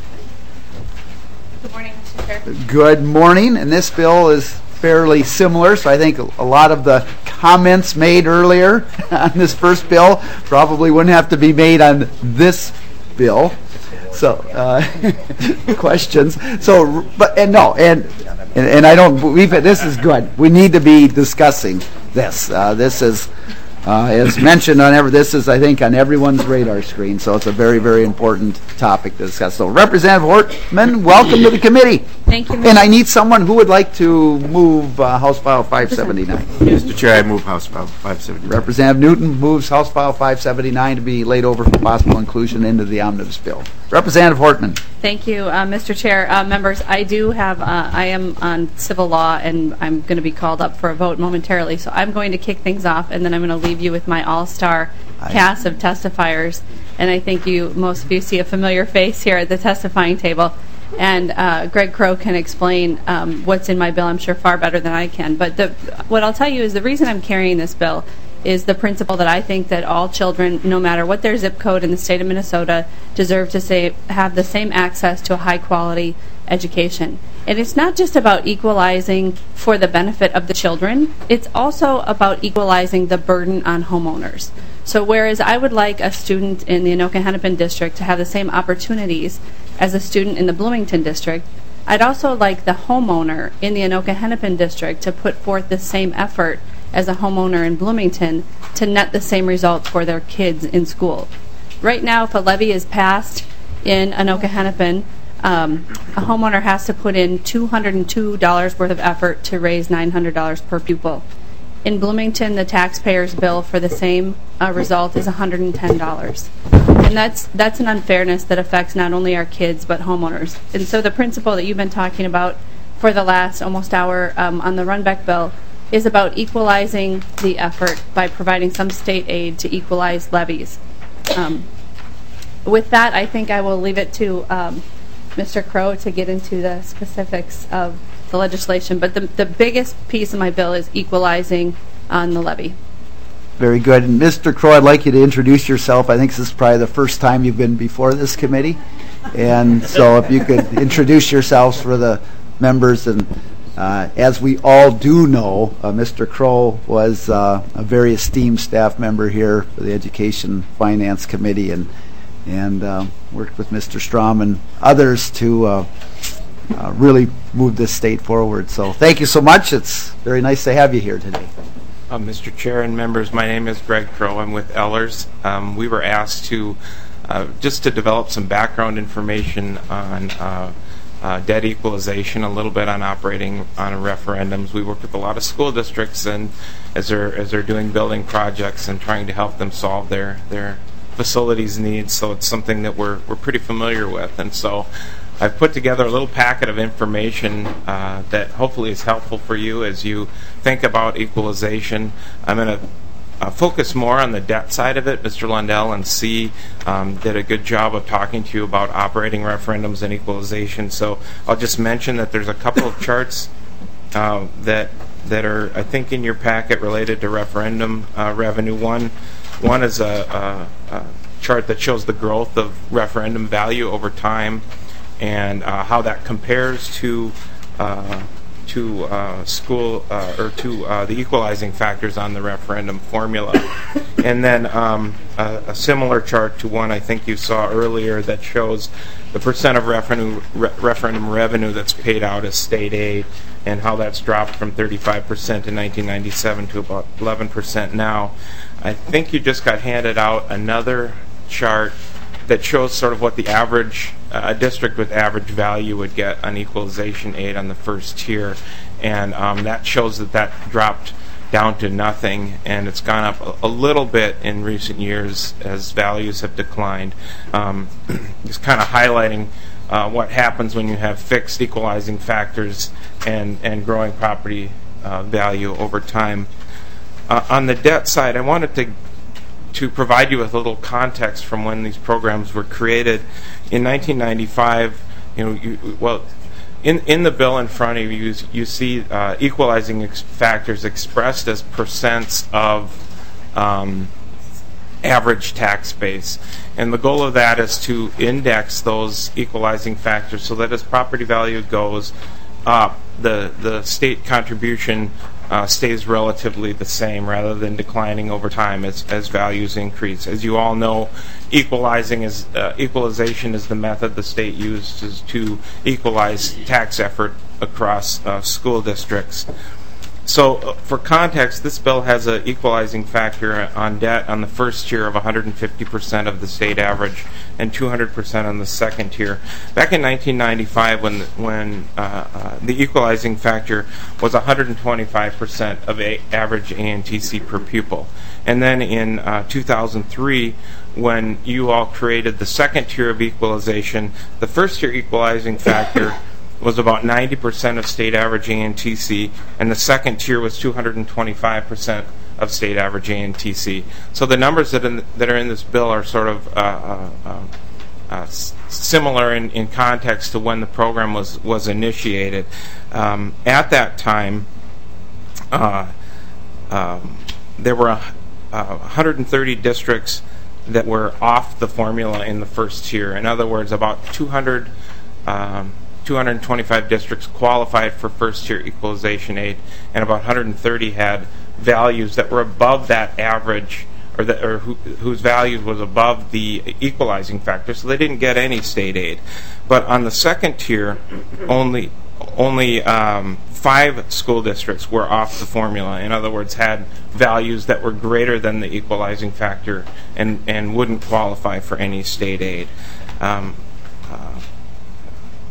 Good morning, Mister Chair. Good morning. And this bill is fairly similar, so I think a lot of the comments made earlier on this first bill probably wouldn't have to be made on this bill. So, uh, questions. So, but and no, and, and and I don't believe it. This is good. We need to be discussing this. Uh, this is, uh, as mentioned on every. This is, I think, on everyone's radar screen. So it's a very, very important topic to discuss. So, Representative Hortman, welcome to the committee. Thank you, Mister And I need someone who would like to move uh, House File five seventy-nine. Mister Chair, I move House File five seventy-nine. Representative Newton moves House File five seventy-nine to be laid over for possible inclusion into the omnibus bill. Representative Hortman. Thank you, uh, Mister Chair. Uh, members, I do have, uh, I am on civil law, and I'm going to be called up for a vote momentarily, so I'm going to kick things off, and then I'm going to leave you with my all-star cast of testifiers. And I think you, most of you see a familiar face here at the testifying table. And uh, Greg Crow can explain um, what's in my bill, I'm sure, far better than I can. But the, what I'll tell you is the reason I'm carrying this bill is the principle that I think that all children, no matter what their zip code in the state of Minnesota, deserve to say, have the same access to a high-quality education. And it's not just about equalizing for the benefit of the children. It's also about equalizing the burden on homeowners. So whereas I would like a student in the Anoka-Hennepin district to have the same opportunities as a student in the Bloomington district, I'd also like the homeowner in the Anoka-Hennepin district to put forth the same effort as a homeowner in Bloomington to net the same results for their kids in school. Right now, if a levy is passed in Anoka-Hennepin, um, a homeowner has to put in two hundred two dollars worth of effort to raise nine hundred dollars per pupil. In Bloomington, the taxpayer's bill for the same uh, result is one hundred ten dollars. And that's that's an unfairness that affects not only our kids but homeowners. And so the principle that you've been talking about for the last almost hour um, on the Runbeck bill is about equalizing the effort by providing some state aid to equalize levies. Um, with that, I think I will leave it to um, Mister Crow to get into the specifics of the legislation. But the, the biggest piece of my bill is equalizing on the levy. Very good. And Mister Crow, I'd like you to introduce yourself. I think this is probably the first time you've been before this committee. And so if you could introduce yourselves for the members. And uh, as we all do know, uh, Mister Crow was uh, a very esteemed staff member here for the Education Finance Committee, and and uh, worked with Mister Strom and others to uh, uh, really move this state forward. So thank you so much. It's very nice to have you here today. Uh, Mister Chair and members, my name is Greg Crow. I'm with Ehlers. Um, we were asked to uh, just to develop some background information on uh, uh, debt equalization, a little bit on operating on referendums. We work with a lot of school districts, and as they're as they're doing building projects and trying to help them solve their their facilities needs. So it's something that we're we're pretty familiar with, and so I've put together a little packet of information uh, that hopefully is helpful for you as you think about equalization. I'm going to uh, focus more on the debt side of it. Mister Lundell and C um, did a good job of talking to you about operating referendums and equalization. So I'll just mention that there's a couple of charts uh, that that are, I think, in your packet related to referendum uh, revenue. One, one is a, a, a chart that shows the growth of referendum value over time, and uh, how that compares to uh, to uh, school uh, or to uh, the equalizing factors on the referendum formula. And then um, a, a similar chart to one I think you saw earlier that shows the percent of referendum, re referendum revenue that's paid out as state aid, and how that's dropped from thirty-five percent in nineteen ninety-seven to about eleven percent now. I think you just got handed out another chart that shows sort of what the average, uh, a district with average value would get on equalization aid on the first tier, and um, that shows that that dropped down to nothing, and it's gone up a, a little bit in recent years as values have declined. Um, just kind of highlighting uh, what happens when you have fixed equalizing factors and, and growing property uh, value over time. Uh, on the debt side, I wanted to to provide you with a little context from when these programs were created. In nineteen ninety-five, you know, you, well, in in the bill in front of you, you see uh, equalizing ex factors expressed as percents of um, average tax base, and the goal of that is to index those equalizing factors so that as property value goes up, the the state contribution Uh, stays relatively the same rather than declining over time as, as values increase. As you all know, equalizing is uh, equalization is the method the state uses to equalize tax effort across uh, school districts. So uh, for context, this bill has an equalizing factor on debt on the first tier of one hundred fifty percent of the state average and two hundred percent on the second tier. Back in nineteen ninety-five, when when uh, uh, the equalizing factor was one hundred twenty-five percent of a average A N T C per pupil. And then in uh, two thousand three, when you all created the second tier of equalization, the first tier equalizing factor was about ninety percent of state average A N T C, and the second tier was two hundred twenty-five percent of state average A N T C. So the numbers that, in, that are in this bill are sort of uh, uh, uh, uh, similar in, in context to when the program was, was initiated. Um, at that time, uh, um, there were uh, one hundred thirty districts that were off the formula in the first tier. In other words, about two hundred um, two hundred twenty-five districts qualified for first tier equalization aid, and about one hundred thirty had values that were above that average, or, the, or who, whose values was above the equalizing factor, so they didn't get any state aid. But on the second tier, only only um, five school districts were off the formula. In other words, had values that were greater than the equalizing factor and, and wouldn't qualify for any state aid. Um, uh,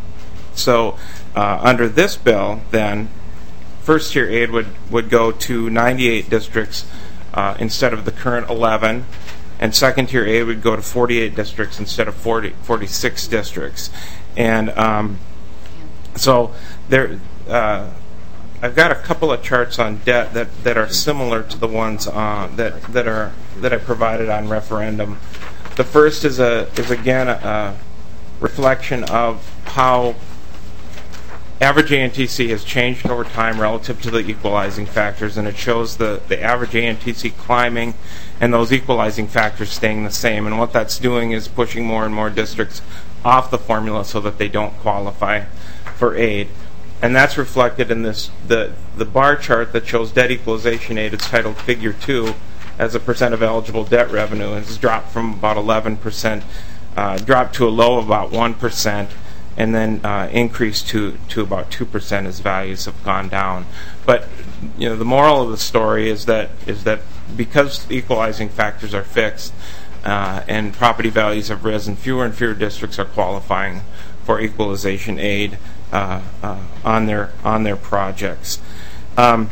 So uh, under this bill, then, first-tier aid would, would go to ninety-eight districts uh, instead of the current eleven, and second-tier aid would go to forty-eight districts instead of forty, forty-six districts. And um, so there, uh, I've got a couple of charts on debt that, that are similar to the ones uh, that that are that I provided on referendum. The first is a is again a, a reflection of how average A N T C has changed over time relative to the equalizing factors, and it shows the, the average A N T C climbing and those equalizing factors staying the same. And what that's doing is pushing more and more districts off the formula so that they don't qualify for aid. And that's reflected in this the, the bar chart that shows debt equalization aid. It's titled Figure two as a percent of eligible debt revenue. It has dropped from about eleven percent, uh, dropped to a low of about one percent, and then uh, increased to, to about two percent as values have gone down. But you know, the moral of the story is that is that because equalizing factors are fixed uh, and property values have risen, fewer and fewer districts are qualifying for equalization aid uh, uh, on their on their projects. Um,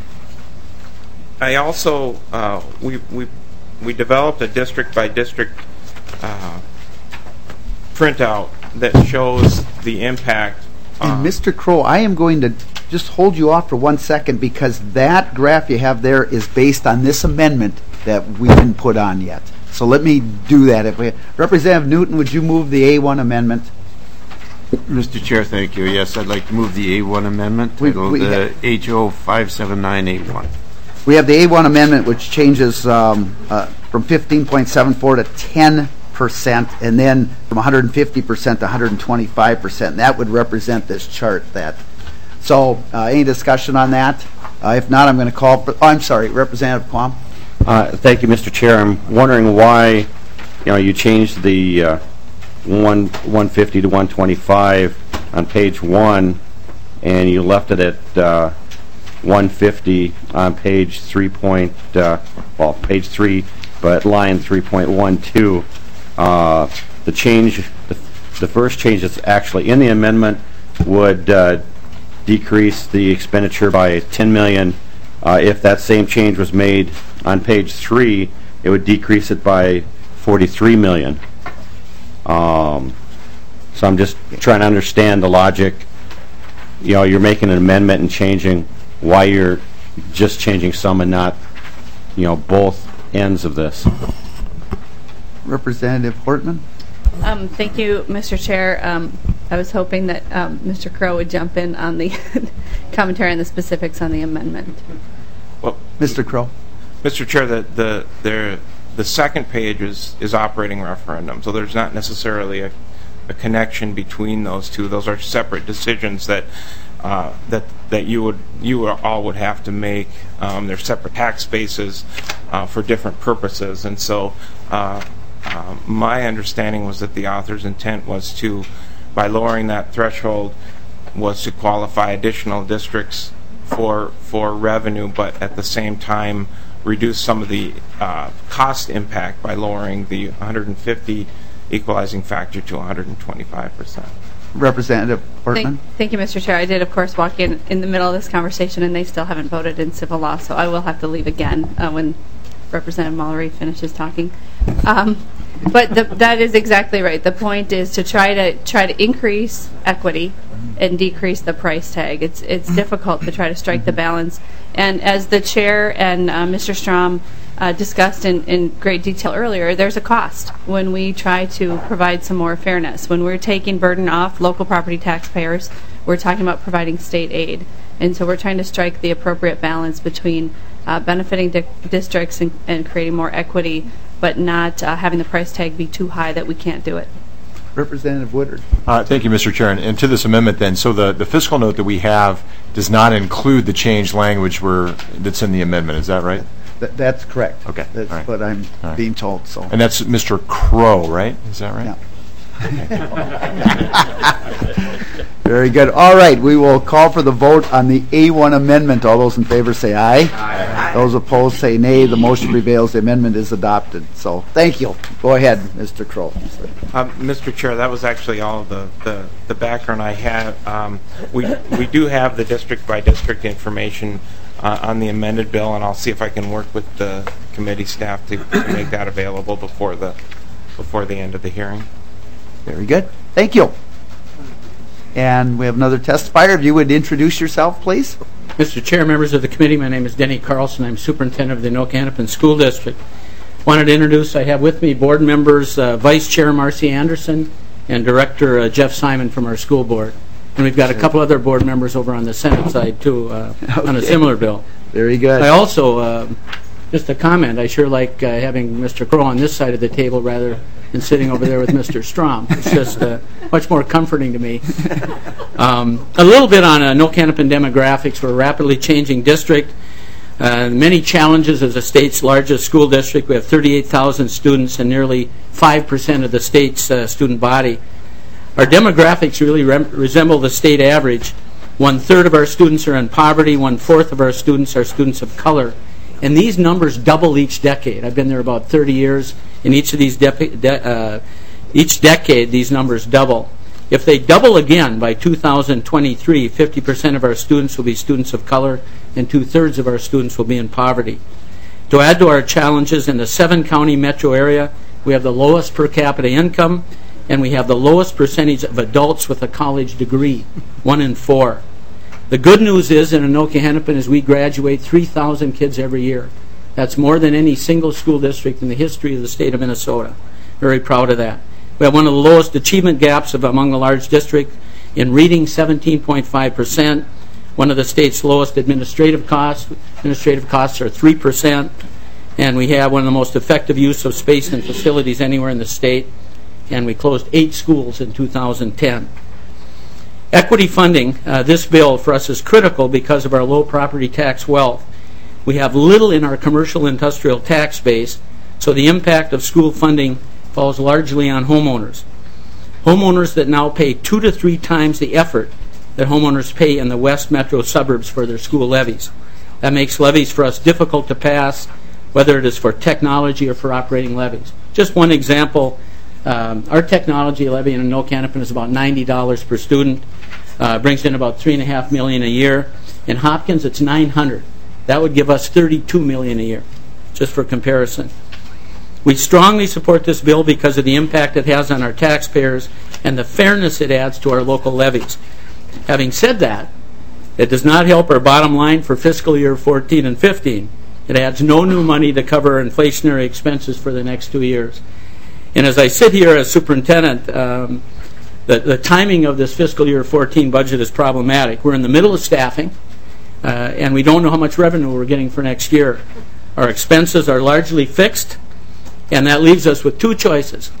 I also uh, we we we developed a district by district uh, printout that shows the impact. And Mister Crow, I am going to just hold you off for one second because that graph you have there is based on this amendment that we didn't put on yet. So let me do that. If we, Representative Newton, would you move the A one amendment? Mister Chair, thank you. Yes, I'd like to move the A one amendment We- titled we uh, ha- H O five seven nine eight one. We have the A one amendment, which changes um, uh, from fifteen point seven four to ten percent, and then from one hundred fifty percent to one hundred twenty-five percent. That would represent this chart. That. So, uh, any discussion on that? Uh, if not, I'm going to call. For, oh, I'm sorry, Representative Quam. Uh, Thank you, Mister Chair. I'm wondering why, you know, you changed the uh, one 150 to one twenty-five on page one, and you left it at uh, one fifty on page three point, uh, well, page three, but line three point one two. Uh, the change, the, the first change that's actually in the amendment would uh, decrease the expenditure by ten million dollars. Uh, if that same change was made on page three, it would decrease it by forty-three million dollars. Um, so I'm just trying to understand the logic. You know, you're making an amendment and changing why you're just changing some and not, you know, both ends of this. Representative Hortman. Um, thank you, Mister Chair. Um, I was hoping that um, Mister Crow would jump in on the commentary on the specifics on the amendment. Well, Mister Crow. Mister Chair, the the the, the second page is, is operating referendum, so there's not necessarily a, a connection between those two. Those are separate decisions that uh, that that you would you all would have to make. Um, they're separate tax bases uh, for different purposes, and so. Uh, Uh, my understanding was that the author's intent was to, by lowering that threshold, was to qualify additional districts for for revenue, but at the same time reduce some of the uh, cost impact by lowering the one hundred fifty equalizing factor to one hundred twenty-five percent. Representative Hortman. Thank, thank you, Mister Chair. I did, of course, walk in in the middle of this conversation, and they still haven't voted in civil law, so I will have to leave again uh, when Representative Mallory finishes talking. Um, but the, that is exactly right. The point is to try to try to increase equity and decrease the price tag. It's it's difficult to try to strike the balance. And as the chair and uh, Mister Strom uh, discussed in, in great detail earlier, there's a cost when we try to provide some more fairness. When we're taking burden off local property taxpayers, we're talking about providing state aid. And so we're trying to strike the appropriate balance between uh, benefiting di- districts and, and creating more equity, but not uh, having the price tag be too high that we can't do it. Representative Woodard. Uh, thank you, Mister Chair. And, and to this amendment then, so the, the fiscal note that we have does not include the changed language where, that's in the amendment. Is that right? Th- that's correct. Okay. That's All right. what I'm All right. being told. So. And that's Mister Crow, right? Is that right? Yeah. Very good. All right, we will call for the vote on the A one amendment. All those in favor say aye. Aye. Those opposed say nay. The motion prevails. The amendment is adopted. So, thank you. Go ahead, Mister Crow. Um, Mister Chair, that was actually all of the, the, the background I have. Um, we, we do have the district-by-district information uh, on the amended bill, and I'll see if I can work with the committee staff to, to make that available before the, before the end of the hearing. Very good. Thank you. And we have another testifier. If you would introduce yourself, please. Mister Chair, members of the committee, my name is Denny Carlson. I'm superintendent of the Anoka Hennepin School District. Wanted to introduce, I have with me board members, uh, Vice Chair Marcy Anderson and Director uh, Jeff Simon from our school board. And we've got a couple other board members over on the Senate side, too, uh, okay. on a similar bill. Very good. I also, uh, just a comment, I sure like uh, having Mister Crow on this side of the table rather than sitting over there with Mister Strom. It's just uh, much more comforting to me. Um, a little bit on uh, Anoka Hennepin demographics. We're a rapidly changing district. Uh, many challenges as the state's largest school district. We have thirty-eight thousand students and nearly five percent of the state's uh, student body. Our demographics really re resemble the state average. One-third of our students are in poverty. One-fourth of our students are students of color. And these numbers double each decade. I've been there about thirty years. In each of these de de uh, each decade, these numbers double. If they double again by two thousand twenty-three, fifty percent of our students will be students of color, and two-thirds of our students will be in poverty. To add to our challenges, in the seven-county metro area, we have the lowest per capita income, and we have the lowest percentage of adults with a college degree, one in four. The good news is in Anoka Hennepin is we graduate three thousand kids every year. That's more than any single school district in the history of the state of Minnesota. Very proud of that. We have one of the lowest achievement gaps of among the large districts. In reading, seventeen point five percent. One of the state's lowest administrative costs. Administrative costs are three percent. And we have one of the most effective use of space and facilities anywhere in the state. And we closed eight schools in two thousand ten. Equity funding, uh, this bill for us is critical because of our low property tax wealth. We have little in our commercial industrial tax base, so the impact of school funding falls largely on homeowners. Homeowners that now pay two to three times the effort that homeowners pay in the west metro suburbs for their school levies. That makes levies for us difficult to pass, whether it is for technology or for operating levies. Just one example, um, our technology levy in Anoka Hennepin is about ninety dollars per student, uh, brings in about three and a half million a year. In Hopkins, it's nine hundred. That would give us thirty-two million a year, just for comparison. We strongly support this bill because of the impact it has on our taxpayers and the fairness it adds to our local levies. Having said that, it does not help our bottom line for fiscal year fourteen and fifteen. It adds no new money to cover inflationary expenses for the next two years. And as I sit here as superintendent, um, the, the timing of this fiscal year fourteen budget is problematic. We're in the middle of staffing. Uh, and we don't know how much revenue we're getting for next year. Our expenses are largely fixed, and that leaves us with two choices.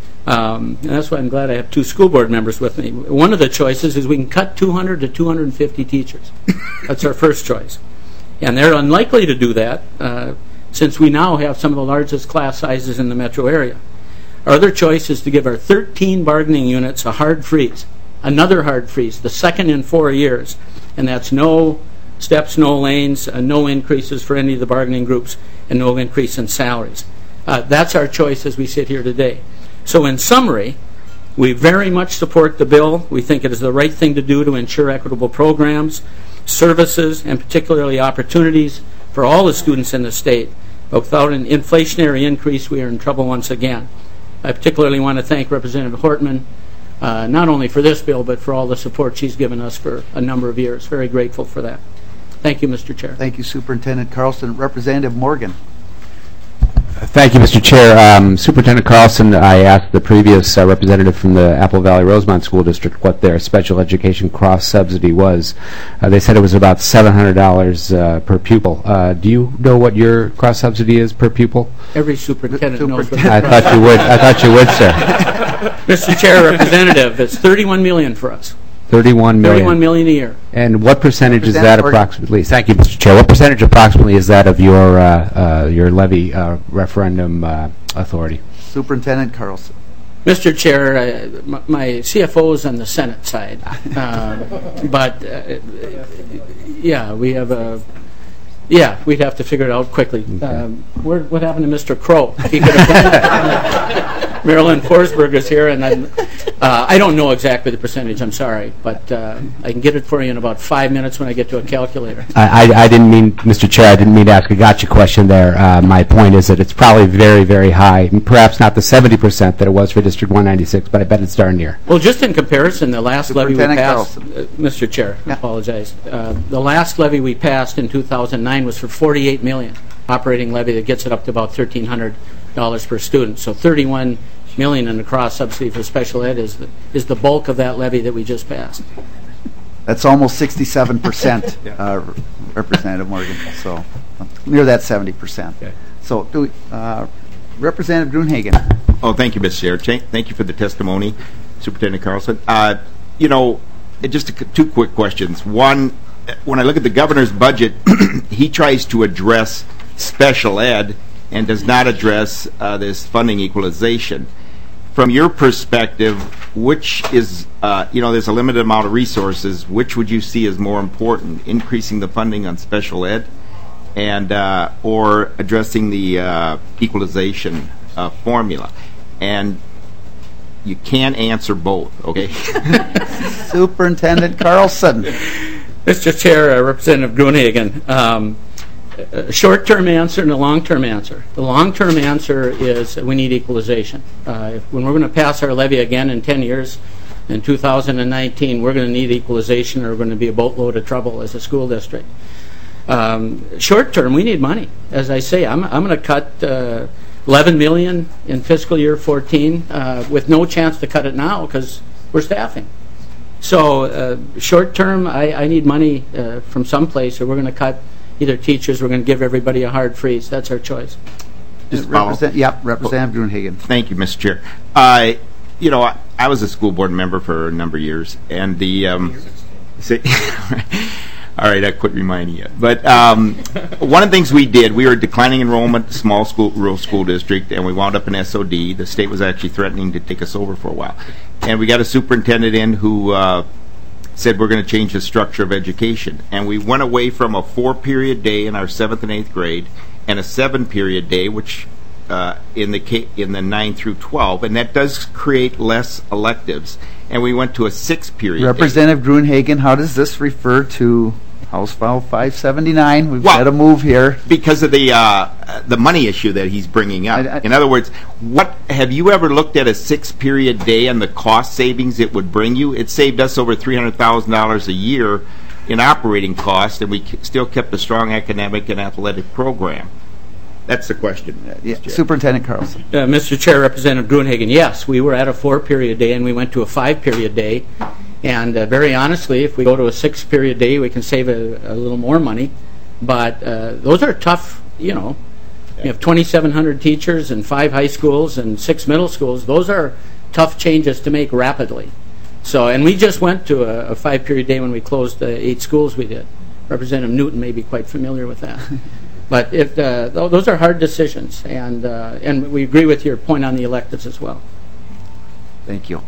Um, and that's why I'm glad I have two school board members with me. One of the choices is we can cut two hundred to two hundred fifty teachers. That's our first choice. And they're unlikely to do that uh, since we now have some of the largest class sizes in the metro area. Our other choice is to give our thirteen bargaining units a hard freeze, another hard freeze, the second in four years, and that's no steps, no lanes, uh, no increases for any of the bargaining groups, and no increase in salaries. Uh, that's our choice as we sit here today. So in summary, we very much support the bill. We think it is the right thing to do to ensure equitable programs, services, and particularly opportunities for all the students in the state. But without an inflationary increase, we are in trouble once again. I particularly want to thank Representative Hortman, uh, not only for this bill, but for all the support she's given us for a number of years. Very grateful for that. Thank you, Mister Chair. Thank you, Superintendent Carlson. Representative Morgan. Thank you, Mister Chair. Um, Superintendent Carlson, I asked the previous uh, representative from the Apple Valley Rosemont School District what their special education cross-subsidy was. Uh, they said it was about seven hundred dollars uh, per pupil. Uh, do you know what your cross-subsidy is per pupil? Every superintendent, superintendent. knows what I thought you would. I thought you would, sir. Mister Chair, Representative, it's thirty-one million dollars for us. thirty-one million. thirty-one million dollars a year. And what percentage is that approximately? Thank you, Mister Chair. What percentage approximately is that of your uh, uh, your levy uh, referendum uh, authority? Superintendent Carlson. Mister Chair, uh, m- my C F O is on the Senate side, uh, but uh, yeah, we have a. Yeah, we'd have to figure it out quickly. Okay. Um, where, what happened to Mister Crow? He could have been. Marilyn Forsberg is here, and I'm, uh, I don't know exactly the percentage. I'm sorry, but uh, I can get it for you in about five minutes when I get to a calculator. I, I, I didn't mean, Mister Chair, I didn't mean to ask a gotcha question there. Uh, my point is that it's probably very, very high. Perhaps not the seventy percent that it was for District one ninety-six, but I bet it's darn near. Well, just in comparison, the last levy we passed, uh, Mister Chair, I apologize. Uh, the last levy we passed in two thousand nine was for forty-eight million dollars operating levy that gets it up to about thirteen hundred dollars per student. So thirty-one million in the cross subsidy for special ed is the, is the bulk of that levy that we just passed. That's almost sixty-seven percent, uh, Representative Morgan. So near that seventy percent. Okay. So do we, uh, Representative Gruenhagen. Oh, thank you, Mister Chair. Thank you for the testimony, Superintendent Carlson. Uh, you know, just a, two quick questions. One, when I look at the governor's budget, he tries to address special ed and does not address uh, this funding equalization. From your perspective, which is, uh, you know, there's a limited amount of resources, which would you see as more important, increasing the funding on special ed and uh, or addressing the uh, equalization uh, formula? And you can't answer both, okay? Superintendent Carlson. Mister Chair, uh, Representative Gruenhagen, um, a short-term answer and a long-term answer. The long-term answer is we need equalization. Uh, if, when we're going to pass our levy again in ten years, in two thousand nineteen, we're going to need equalization or we're going to be a boatload of trouble as a school district. Um, short-term, we need money. As I say, I'm, I'm going to cut uh, eleven million dollars in fiscal year fourteen uh, with no chance to cut it now because we're staffing. So uh, short-term, I, I need money uh, from someplace or we're going to cut either teachers, we're going to give everybody a hard freeze. That's our choice. Just Represent, yep, Representative Gruenhagen. Thank you, Mister Chair. Uh, you know, I, I was a school board member for a number of years, and the um, say, all right, I quit reminding you. But um, one of the things we did, we were a declining enrollment, small school, rural school district, and we wound up in S O D. The state was actually threatening to take us over for a while, and we got a superintendent in who uh, said we're going to change the structure of education, and we went away from a four-period day in our seventh and eighth grade and a seven-period day, which uh, in the K, in the nine through twelve, and that does create less electives. And we went to a six-period. Representative day. Gruenhagen, how does this refer to House File five seventy-nine? We've well, got to move here because of the uh, the money issue that he's bringing up. I, I, in other words, what have you ever looked at a six-period day and the cost savings it would bring you? It saved us over three hundred thousand dollars a year in operating costs, and we k- still kept a strong academic and athletic program. That's the question. Uh, yeah. Superintendent Carlson. Uh, Mister Chair, Representative Gruenhagen, yes, we were at a four-period day and we went to a five-period day. And uh, very honestly, if we go to a six-period day, we can save a, a little more money. But uh, those are tough, you know. Yeah. You have twenty-seven hundred teachers and five high schools and six middle schools. Those are tough changes to make rapidly. So, and we just went to a, a five-period day when we closed the eight schools we did. Representative Newton may be quite familiar with that. But if uh, th- those are hard decisions, and uh, and we agree with your point on the electives as well. Thank you.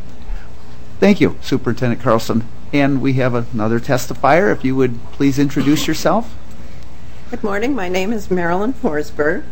Thank you, Superintendent Carlson. And we have another testifier. If you would please introduce yourself. Good morning. My name is Marilyn Forsberg.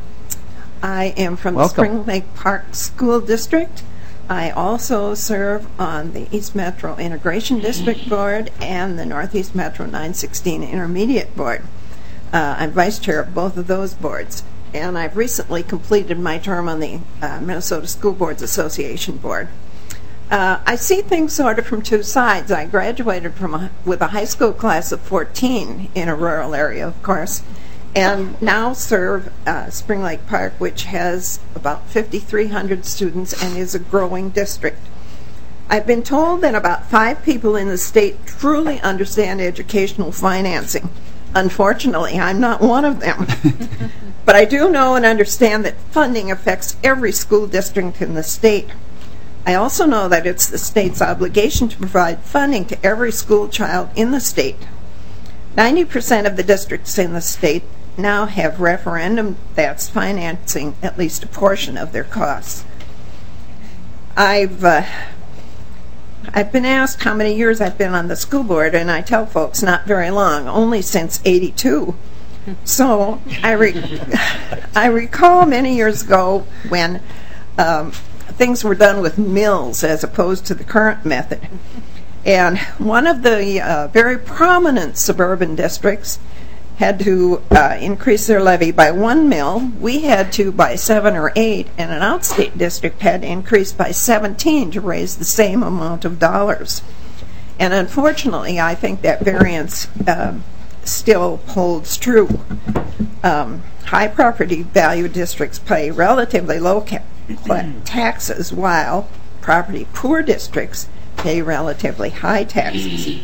I am from Welcome. the Spring Lake Park School District. I also serve on the East Metro Integration District Board and the Northeast Metro nine sixteen Intermediate Board. Uh, I'm vice chair of both of those boards. And I've recently completed my term on the uh, Minnesota School Boards Association Board. Uh, I see things sort of from two sides. I graduated from a, with a high school class of fourteen in a rural area, of course, and now serve uh, Spring Lake Park, which has about fifty-three hundred students and is a growing district. I've been told that about five people in the state truly understand educational financing. Unfortunately, I'm not one of them. But I do know and understand that funding affects every school district in the state. I also know that it's the state's obligation to provide funding to every school child in the state. ninety percent of the districts in the state now have referendum that's financing at least a portion of their costs. I've uh, I've been asked how many years I've been on the school board, and I tell folks not very long, only since eighty-two. So I, re- I recall many years ago when um, things were done with mills as opposed to the current method. And one of the uh, very prominent suburban districts had to uh, increase their levy by one mill. We had to by seven or eight, and an outstate district had to increase by seventeen to raise the same amount of dollars. And unfortunately, I think that variance uh, still holds true. Um, high property value districts pay relatively low ca- taxes, while property poor districts pay relatively high taxes.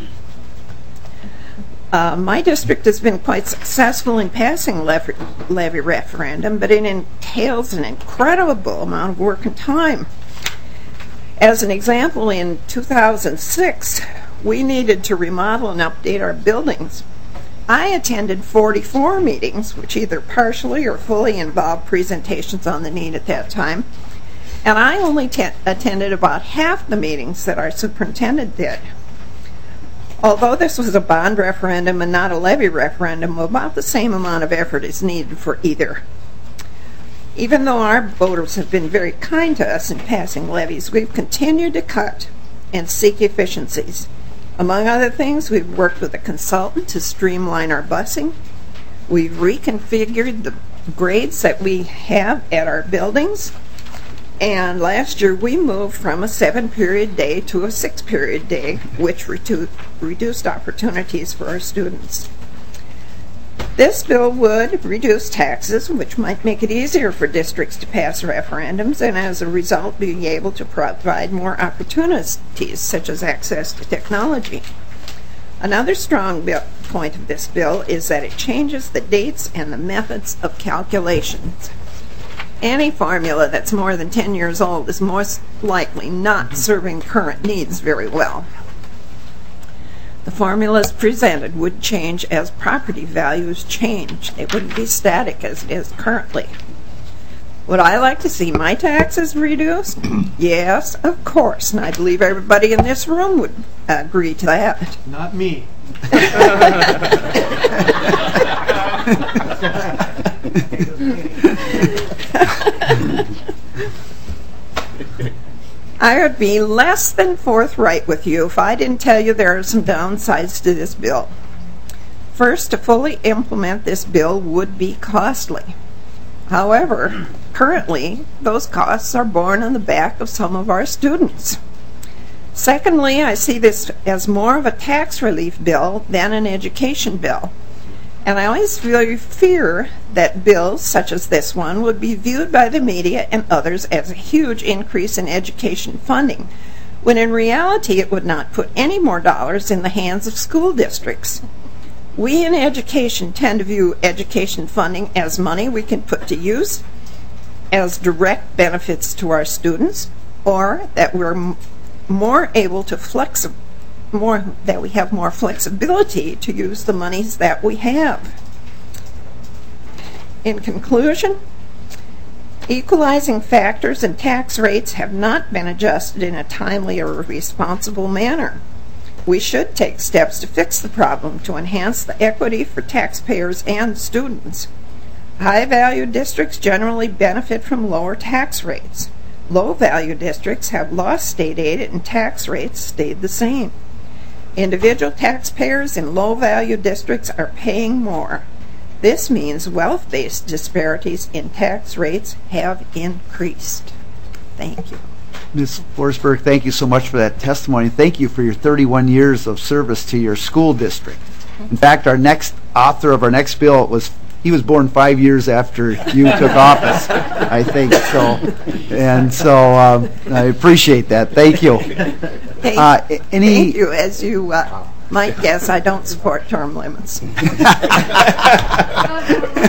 Uh, my district has been quite successful in passing levy, levy referendum, but it entails an incredible amount of work and time. As an example, in two thousand six, we needed to remodel and update our buildings. I attended forty-four meetings, which either partially or fully involved presentations on the need at that time, and I only te- attended about half the meetings that our superintendent did. Although this was a bond referendum and not a levy referendum, about the same amount of effort is needed for either. Even though our voters have been very kind to us in passing levies, we've continued to cut and seek efficiencies. Among other things, we've worked with a consultant to streamline our busing. We've reconfigured the grades that we have at our buildings. And last year we moved from a seven-period day to a six-period day, which redu- reduced opportunities for our students. This bill would reduce taxes, which might make it easier for districts to pass referendums, and as a result be able to provide more opportunities, such as access to technology. Another strong bill, point of this bill is that it changes the dates and the methods of calculations. Any formula that's more than ten years old is most likely not serving current needs very well. The formulas presented would change as property values change. It wouldn't be static as it is currently. Would I like to see my taxes reduced? Yes, of course, and I believe everybody in this room would agree to that. Not me. I would be less than forthright with you if I didn't tell you there are some downsides to this bill. First, to fully implement this bill would be costly. However, currently, those costs are borne on the back of some of our students. Secondly, I see this as more of a tax relief bill than an education bill. And I always feel fear that bills such as this one would be viewed by the media and others as a huge increase in education funding, when in reality it would not put any more dollars in the hands of school districts. We in education tend to view education funding as money we can put to use, as direct benefits to our students, or that we're m- more able to flex more that we have more flexibility to use the monies that we have. In conclusion, equalizing factors and tax rates have not been adjusted in a timely or responsible manner. We should take steps to fix the problem to enhance the equity for taxpayers and students. High-value districts generally benefit from lower tax rates. Low-value districts have lost state aid and tax rates stayed the same. Individual taxpayers in low-value districts are paying more. This means wealth-based disparities in tax rates have increased. Thank you. Miz Forsberg, thank you so much for that testimony. Thank you for your thirty-one years of service to your school district. In fact, our next author of our next bill was he was born five years after you took office, I think. So, and so um, I appreciate that. Thank you. Thank, uh, any, thank you. As you uh, might guess, I don't support term limits.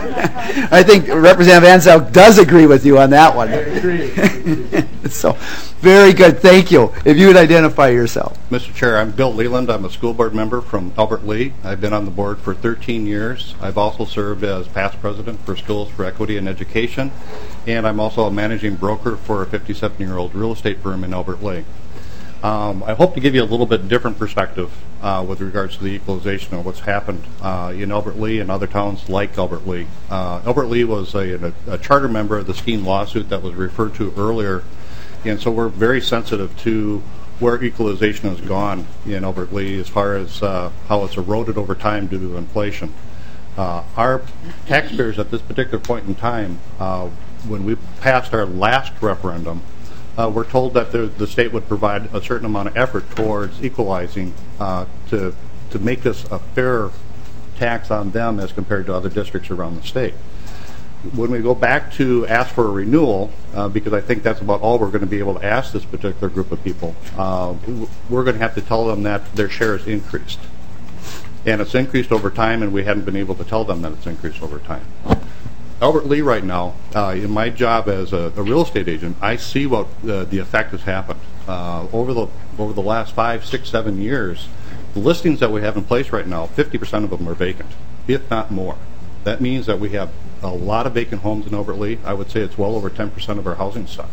I think Representative Ansel does agree with you on that one. I agree. So, Very good, thank you. If you would identify yourself. Mister Chair, I'm Bill Leland. I'm a school board member from Albert Lee. I've been on the board for thirteen years. I've also served as past president for Schools for Equity and Education, and I'm also a managing broker for a fifty-seven-year-old real estate firm in Albert Lee. Um, I hope to give you a little bit different perspective uh, with regards to the equalization of what's happened uh, in Albert Lee and other towns like Albert Lee. Uh, Albert Lee was a, a, a charter member of the Skeen lawsuit that was referred to earlier, and so we're very sensitive to where equalization has gone in Albert Lee as far as uh, how it's eroded over time due to inflation. Uh, our taxpayers at this particular point in time, uh, when we passed our last referendum, Uh, we're told that the, the state would provide a certain amount of effort towards equalizing uh, to to make this a fair tax on them as compared to other districts around the state. When we go back to ask for a renewal, uh, because I think that's about all we're going to be able to ask this particular group of people, uh, we're going to have to tell them that their share is increased. And it's increased over time, and we haven't been able to tell them that it's increased over time. Albert Lee right now, uh, in my job as a, a real estate agent, I see what uh, the effect has happened. Uh, over the over the last five, six, seven years, the listings that we have in place right now, fifty percent of them are vacant, if not more. That means that we have a lot of vacant homes in Albert Lee. I would say it's well over ten percent of our housing stock.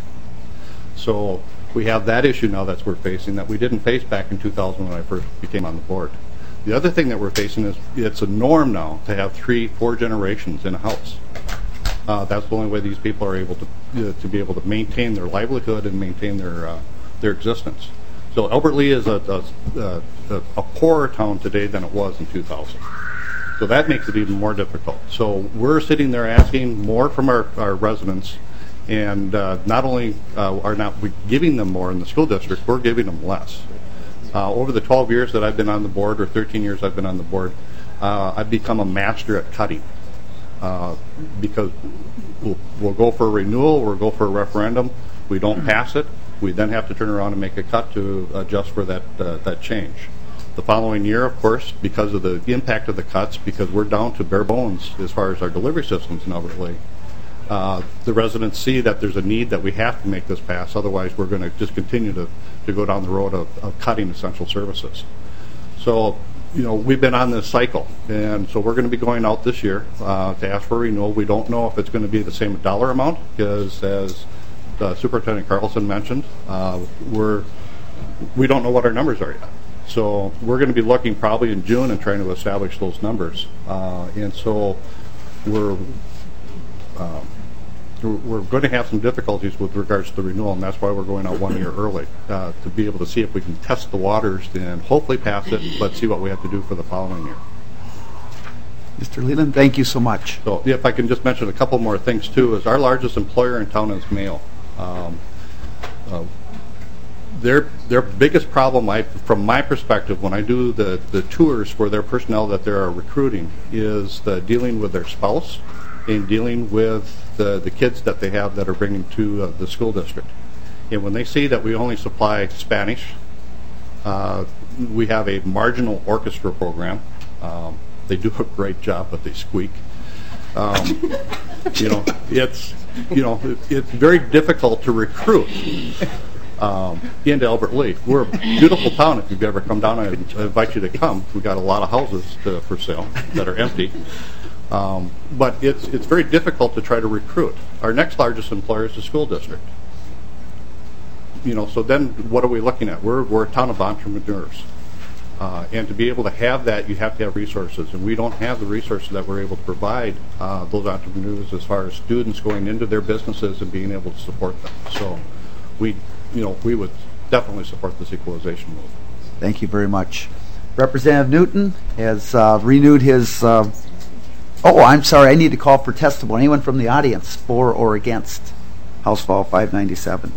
So we have that issue now that we're facing that we didn't face back in two thousand when I first became on the board. The other thing that we're facing is it's a norm now to have three, four generations in a house. Uh, that's the only way these people are able to uh, to be able to maintain their livelihood and maintain their uh, their existence. So Albert Lee is a, a, a, a poorer town today than it was in two thousand. So that makes it even more difficult. So we're sitting there asking more from our, our residents, and uh, not only uh, are not we giving them more in the school district, we're giving them less. Uh, over the twelve years that I've been on the board, or thirteen years I've been on the board, uh, I've become a master at cutting. Uh, because we'll, we'll go for a renewal, we'll go for a referendum, we don't pass it, we then have to turn around and make a cut to adjust for that uh, that change. The following year, of course, because of the impact of the cuts, because we're down to bare bones as far as our delivery systems in Albert Lee, uh, the residents see that there's a need that we have to make this pass, otherwise we're going to just continue to, to go down the road of, of cutting essential services. So, you know, we've been on this cycle, and so we're going to be going out this year uh, to ask for a renewal. We don't know if it's going to be the same dollar amount, because as uh, Superintendent Carlson mentioned, uh, we're we don't know what our numbers are yet. So we're going to be looking probably in June and trying to establish those numbers, uh, and so we're uh, we're going to have some difficulties with regards to the renewal, and that's why we're going out one year early, uh, to be able to see if we can test the waters and hopefully pass it, but see what we have to do for the following year. Mister Leland, thank you so much. So if I can just mention a couple more things too, is our largest employer in town is Mayo. Um, uh, their their biggest problem, I, from my perspective, when I do the, the tours for their personnel that they're recruiting, is the dealing with their spouse and dealing with the, the kids that they have that are bringing to uh, the school district. And when they see that we only supply Spanish, uh, we have a marginal orchestra program. Um, they do a great job, but they squeak. Um, you know, it's you know it, it's very difficult to recruit um, into Albert Lee. We're a beautiful town. If you've ever come down, I invite you to come. We've got a lot of houses to, for sale that are empty. Um, but it's it's very difficult to try to recruit. Our next largest employer is the school district. You know, so then what are we looking at? We're we're a town of entrepreneurs, uh, and to be able to have that, you have to have resources, and we don't have the resources that we're able to provide uh, those entrepreneurs as far as students going into their businesses and being able to support them. So, we you know we would definitely support this equalization move. Thank you very much. Representative Newton has uh, renewed his. Uh, Oh, I'm sorry. I need to call for testimony. Anyone from the audience, for or against House File five ninety-seven?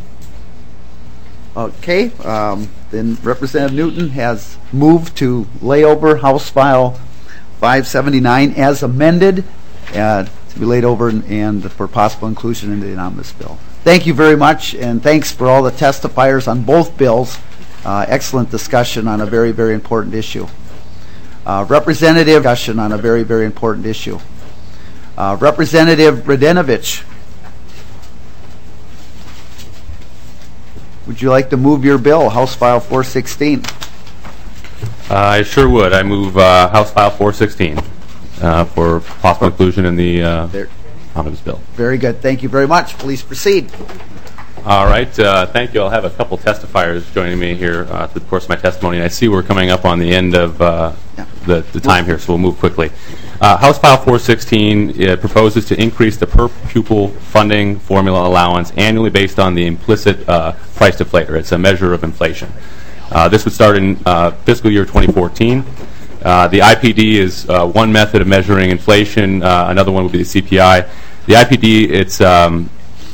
Okay. Um, then Representative Newton has moved to lay over House File five seventy-nine as amended, uh, to be laid over and, and for possible inclusion in the omnibus bill. Thank you very much, and thanks for all the testifiers on both bills. Uh, excellent discussion on a very, very important issue. Uh, Representative discussion on a very, very important issue. Uh, Representative Radenovich. would you like to move your bill, House File four sixteen? Uh, I sure would. I move uh, House File four sixteen uh, for possible inclusion in the uh, omnibus bill. Very good. Thank you very much. Please proceed. All right. Uh, thank you. I'll have a couple testifiers joining me here uh, through the course of my testimony. And I see we're coming up on the end of uh, yeah. the, the time here, so we'll move quickly. Uh, House File four sixteen uh, proposes to increase the per pupil funding formula allowance annually based on the implicit uh, price deflator. It's a measure of inflation. Uh, this would start in uh, fiscal year twenty fourteen. Uh, the I P D is uh, one method of measuring inflation. Uh, another one would be the C P I. The I P D, it's um,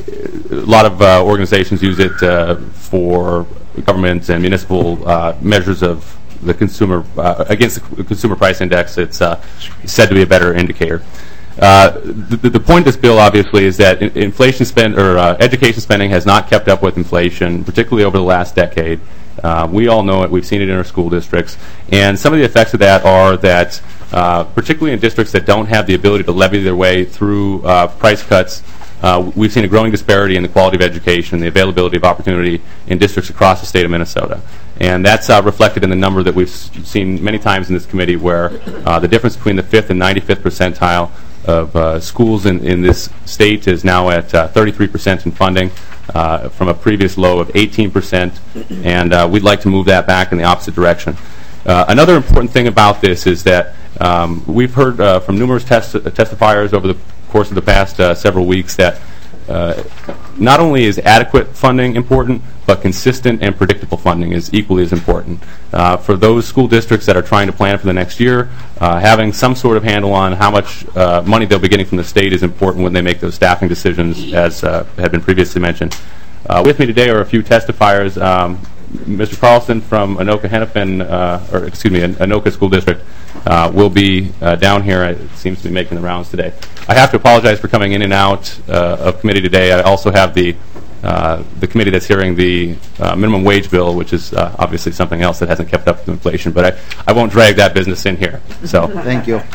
a lot of uh, organizations use it uh, for government and municipal uh, measures of the consumer uh, against the consumer price index. It's uh, said to be a better indicator. Uh, the, the point of this bill, obviously, is that in, inflation spend or uh, education spending has not kept up with inflation, particularly over the last decade. Uh, we all know it. We've seen it in our school districts. And some of the effects of that are that, uh, particularly in districts that don't have the ability to levy their way through uh, price cuts, uh, we've seen a growing disparity in the quality of education, the availability of opportunity in districts across the state of Minnesota. And that's uh, reflected in the number that we've seen many times in this committee, where uh, the difference between the fifth and ninety-fifth percentile of uh, schools in, in this state is now at uh, thirty-three percent in funding, uh, from a previous low of eighteen percent, and uh, we'd like to move that back in the opposite direction. Uh, another important thing about this is that um, we've heard uh, from numerous testi testifiers over the course of the past uh, several weeks that uh, not only is adequate funding important, but consistent and predictable funding is equally as important. Uh, for those school districts that are trying to plan for the next year, uh, having some sort of handle on how much uh, money they'll be getting from the state is important when they make those staffing decisions, as uh, had been previously mentioned. Uh, with me today are a few testifiers. Um, Mister Carlson from Anoka Hennepin, uh, or excuse me, An Anoka School District, uh, will be uh, down here. It seems to be making the rounds today. I have to apologize for coming in and out uh, of committee today. I also have the uh, the committee that's hearing the uh, minimum wage bill, which is uh, obviously something else that hasn't kept up with inflation. But I, I won't drag that business in here. So thank you,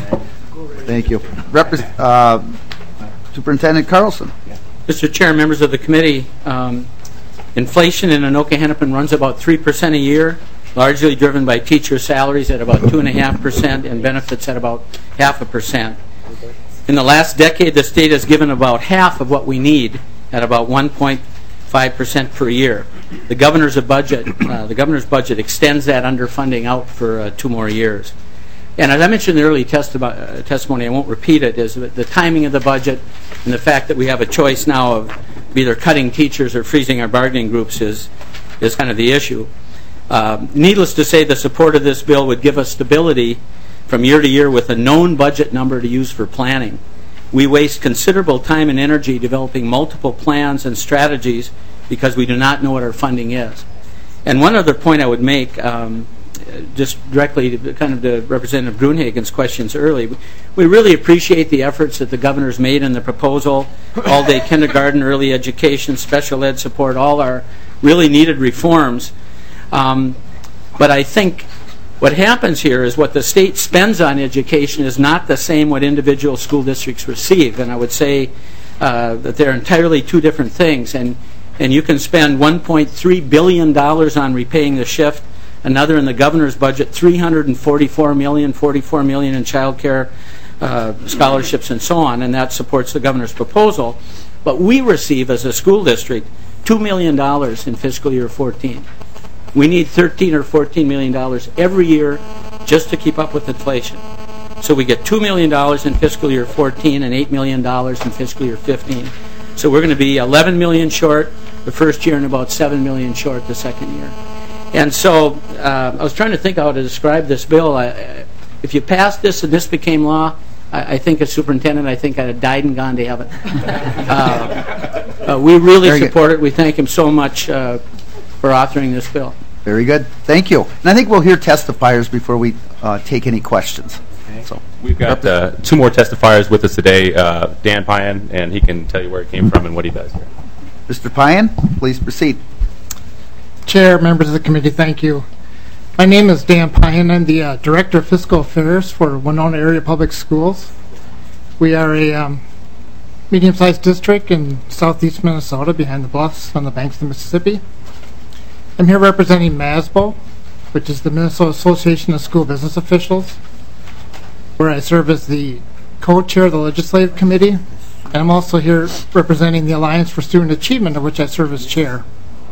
thank you, Repres uh, Superintendent Carlson. Mister Chair, members of the committee. Um, Inflation in Anoka Hennepin runs about three percent a year, largely driven by teacher salaries at about two point five percent and benefits at about half a percent. In the last decade, the state has given about half of what we need at about one point five percent per year. The governor's budget, uh, the governor's budget extends that underfunding out for uh, two more years. And as I mentioned in the early testi uh, testimony, I won't repeat it, is the timing of the budget and the fact that we have a choice now of either cutting teachers or freezing our bargaining groups is, is kind of the issue. Uh, needless to say, the support of this bill would give us stability from year to year with a known budget number to use for planning. We waste considerable time and energy developing multiple plans and strategies because we do not know what our funding is. And one other point I would make, um, just directly to kind of to Representative Gruenhagen's questions early, we really appreciate the efforts that the governor's made in the proposal. All-day kindergarten, early education, special ed support, all are really needed reforms. Um, but I think what happens here is what the state spends on education is not the same what individual school districts receive. And I would say uh, that they're entirely two different things. And, and you can spend one point three billion dollars on repaying the shift, another in the governor's budget, three hundred forty-four million dollars, forty-four million dollars in child care uh, scholarships and so on, and that supports the governor's proposal. But we receive, as a school district, two million dollars in fiscal year fourteen. We need thirteen or fourteen million dollars every year just to keep up with inflation. So we get two million dollars in fiscal year fourteen and eight million dollars in fiscal year fifteen. So we're going to be eleven million dollars short the first year and about seven million dollars short the second year. And so uh, I was trying to think how to describe this bill. I, if you passed this and this became law, I, I think as superintendent, I think I'd have died and gone to heaven. uh, uh, we really Very support good. it. We thank him so much uh, for authoring this bill. Very good. Thank you. And I think we'll hear testifiers before we uh, take any questions. So we've got uh, two more testifiers with us today, uh, Dan Payan, and he can tell you where he came from and what he does here. Mister Payan, please proceed. Chair, members of the committee, thank you. My name is Dan Payan. I'm the uh, Director of Fiscal Affairs for Winona Area Public Schools. We are a um, medium-sized district in southeast Minnesota behind the bluffs on the banks of the Mississippi. I'm here representing MASBO, which is the Minnesota Association of School Business Officials, where I serve as the co-chair of the Legislative Committee, and I'm also here representing the Alliance for Student Achievement, of which I serve as chair.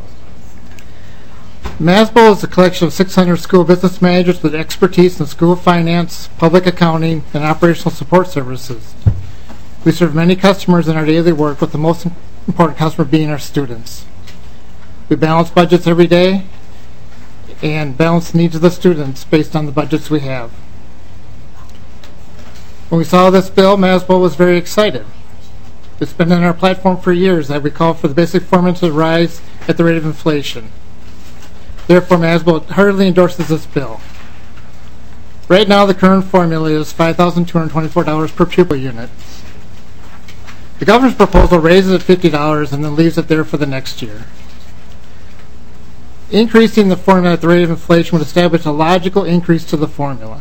MASBO is a collection of six hundred school business managers with expertise in school finance, public accounting, and operational support services. We serve many customers in our daily work, with the most important customer being our students. We balance budgets every day and balance the needs of the students based on the budgets we have. When we saw this bill, MASBO was very excited. It's been in our platform for years that we call for the basic formula to rise at the rate of inflation. Therefore, MASBO heartily endorses this bill. Right now, the current formula is five thousand two hundred twenty-four dollars per pupil unit. The governor's proposal raises it fifty dollars and then leaves it there for the next year. Increasing the formula at the rate of inflation would establish a logical increase to the formula.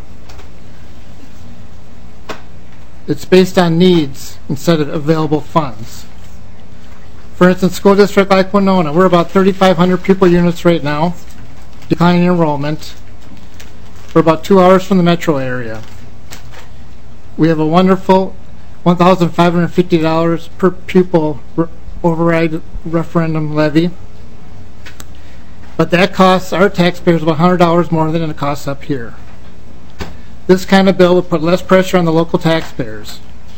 It's based on needs instead of available funds. For instance, school district like Winona, we're about thirty-five hundred pupil units right now, declining enrollment. We're about two hours from the metro area. We have a wonderful one thousand five hundred fifty dollars per pupil re- override referendum levy. But that costs our taxpayers about one hundred dollars more than it costs up here. This kind of bill would put less pressure on the local taxpayers.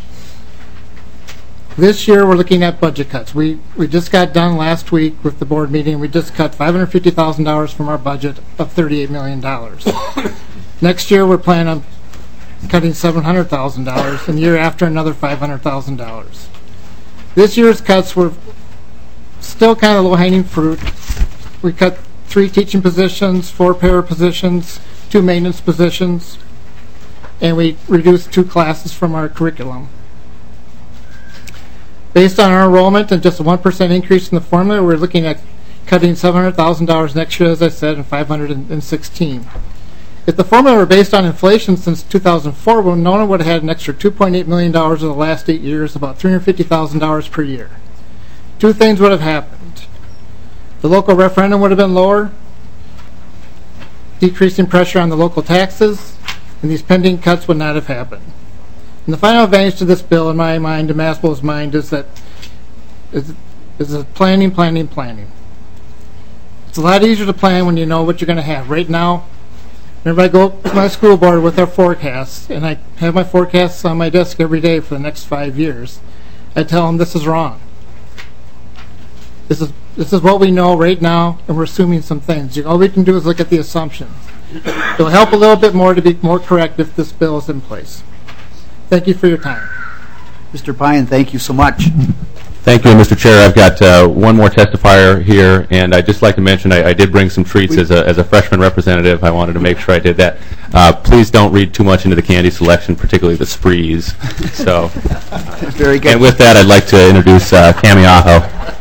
This year we're looking at budget cuts. We we just got done last week with the board meeting. We just cut five hundred fifty thousand dollars from our budget of thirty-eight million dollars. Next year we're planning on cutting seven hundred thousand dollars, and the year after another five hundred thousand dollars. This year's cuts were still kind of low-hanging fruit. We cut three teaching positions, four para positions, two maintenance positions, and we reduced two classes from our curriculum. Based on our enrollment and just a one percent increase in the formula, we're looking at cutting seven hundred thousand dollars next year, as I said, and five hundred sixteen. If the formula were based on inflation since two thousand four, Winona would have had an extra two point eight million dollars in the last eight years, about three hundred fifty thousand dollars per year. Two things would have happened. The local referendum would have been lower, decreasing pressure on the local taxes, and these pending cuts would not have happened. And the final advantage to this bill, in my mind, in MASBO's mind, is that is, is a planning, planning, planning. It's a lot easier to plan when you know what you're going to have. Right now, whenever I go to my school board with our forecasts, and I have my forecasts on my desk every day for the next five years, I tell them this is wrong. This is this is what we know right now, and we're assuming some things. All we can do is look at the assumptions. It'll help a little bit more to be more correct if this bill is in place. Thank you for your time. Mister Pine, thank you so much. Thank you, Mister Chair. I've got uh, one more testifier here, and I'd just like to mention I, I did bring some treats as a, as a freshman representative. I wanted to make sure I did that. Uh, please don't read too much into the candy selection, particularly the sprees. So, very good. And with that, I'd like to introduce uh, Cami Aho.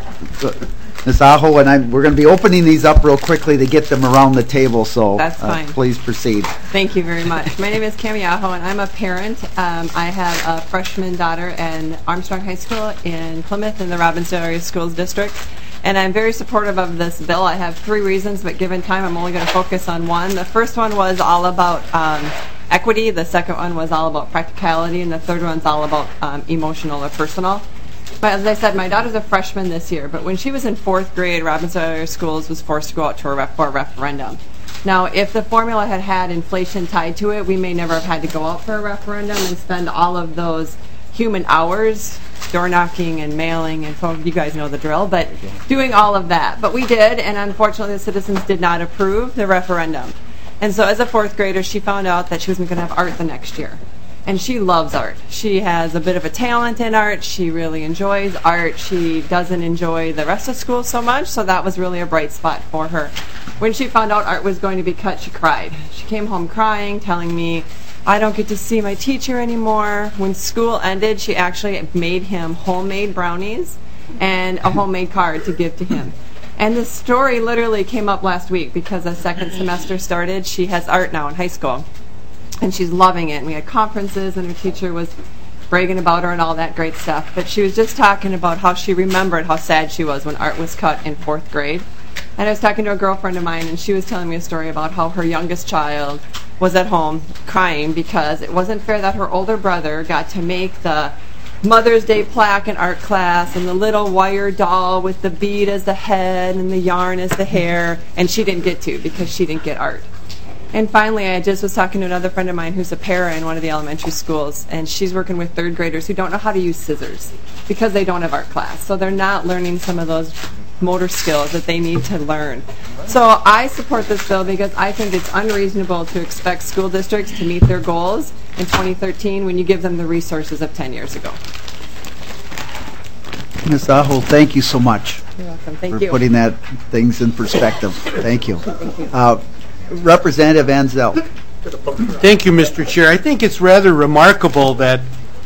Miz Aho, and I'm, we're going to be opening these up real quickly to get them around the table, so That's uh, fine. please proceed. Thank you very much. My name is Cami Aho, and I'm a parent. Um, I have a freshman daughter in Armstrong High School in Plymouth in the Robbinsdale Area Schools District, and I'm very supportive of this bill. I have three reasons, but given time, I'm only going to focus on one. The first one was all about um, equity. The second one was all about practicality, and the third one's all about um, emotional or personal. But as I said, my daughter's a freshman this year, but when she was in fourth grade, Robbinsdale Area Schools was forced to go out to a ref- for a referendum. Now, if the formula had had inflation tied to it, we may never have had to go out for a referendum and spend all of those human hours door knocking and mailing, and so you guys know the drill, but doing all of that. But we did, and unfortunately the citizens did not approve the referendum. And so as a fourth grader, she found out that she wasn't going to have art the next year. And she loves art. She has a bit of a talent in art. She really enjoys art. She doesn't enjoy the rest of school so much, so that was really a bright spot for her. When she found out art was going to be cut, she cried. She came home crying, telling me, I don't get to see my teacher anymore. When school ended, she actually made him homemade brownies and a homemade card to give to him. And the story literally came up last week because the second semester started. She has art now in high school. And she's loving it. And we had conferences, and her teacher was bragging about her and all that great stuff. But she was just talking about how she remembered how sad she was when art was cut in fourth grade. And I was talking to a girlfriend of mine, and she was telling me a story about how her youngest child was at home crying because it wasn't fair that her older brother got to make the Mother's Day plaque in art class and the little wire doll with the bead as the head and the yarn as the hair, and she didn't get to because she didn't get art. And finally, I just was talking to another friend of mine who's a para in one of the elementary schools, and she's working with third graders who don't know how to use scissors because they don't have art class. So they're not learning some of those motor skills that they need to learn. So I support this bill because I think it's unreasonable to expect school districts to meet their goals in twenty thirteen when you give them the resources of ten years ago. Miz Aho, thank you so much. You're welcome. Thank for you. putting that things in perspective. Thank you. Thank you. Uh, Representative Ansel. Thank you, Mister Chair. I think it's rather remarkable that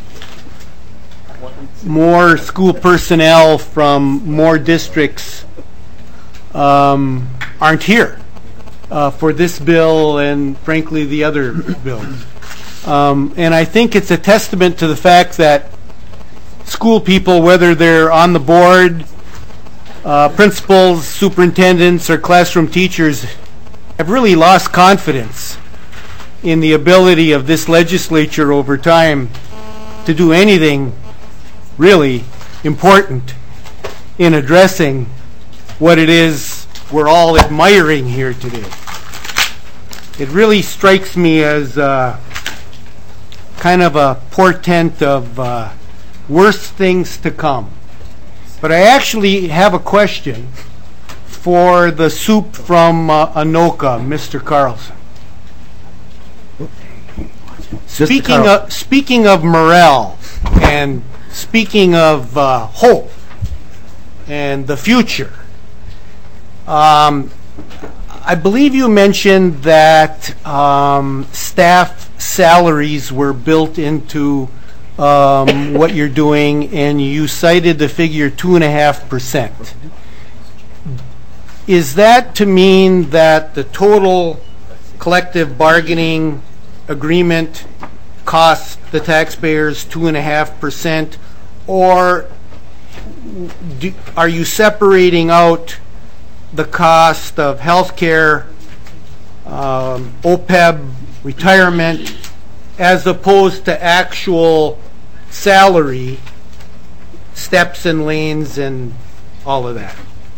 more school personnel from more districts um, aren't here uh, for this bill and, frankly, the other bills. Um, and I think it's a testament to the fact that school people, whether they're on the board, uh, principals, superintendents, or classroom teachers, have really lost confidence in the ability of this legislature over time to do anything really important in addressing what it is we're all admiring here today. It really strikes me as uh, kind of a portent of uh, worse things to come. But I actually have a question for the soup from uh, Anoka, Mister Carlson. Speaking of, speaking of morale and speaking of uh, hope and the future, um, I believe you mentioned that um, staff salaries were built into um, what you're doing, and you cited the figure two and a half percent. Is that to mean that the total collective bargaining agreement costs the taxpayers two and a half percent, or do, are you separating out the cost of health care, um, O P E B, retirement, as opposed to actual salary, steps and lanes, and all of that?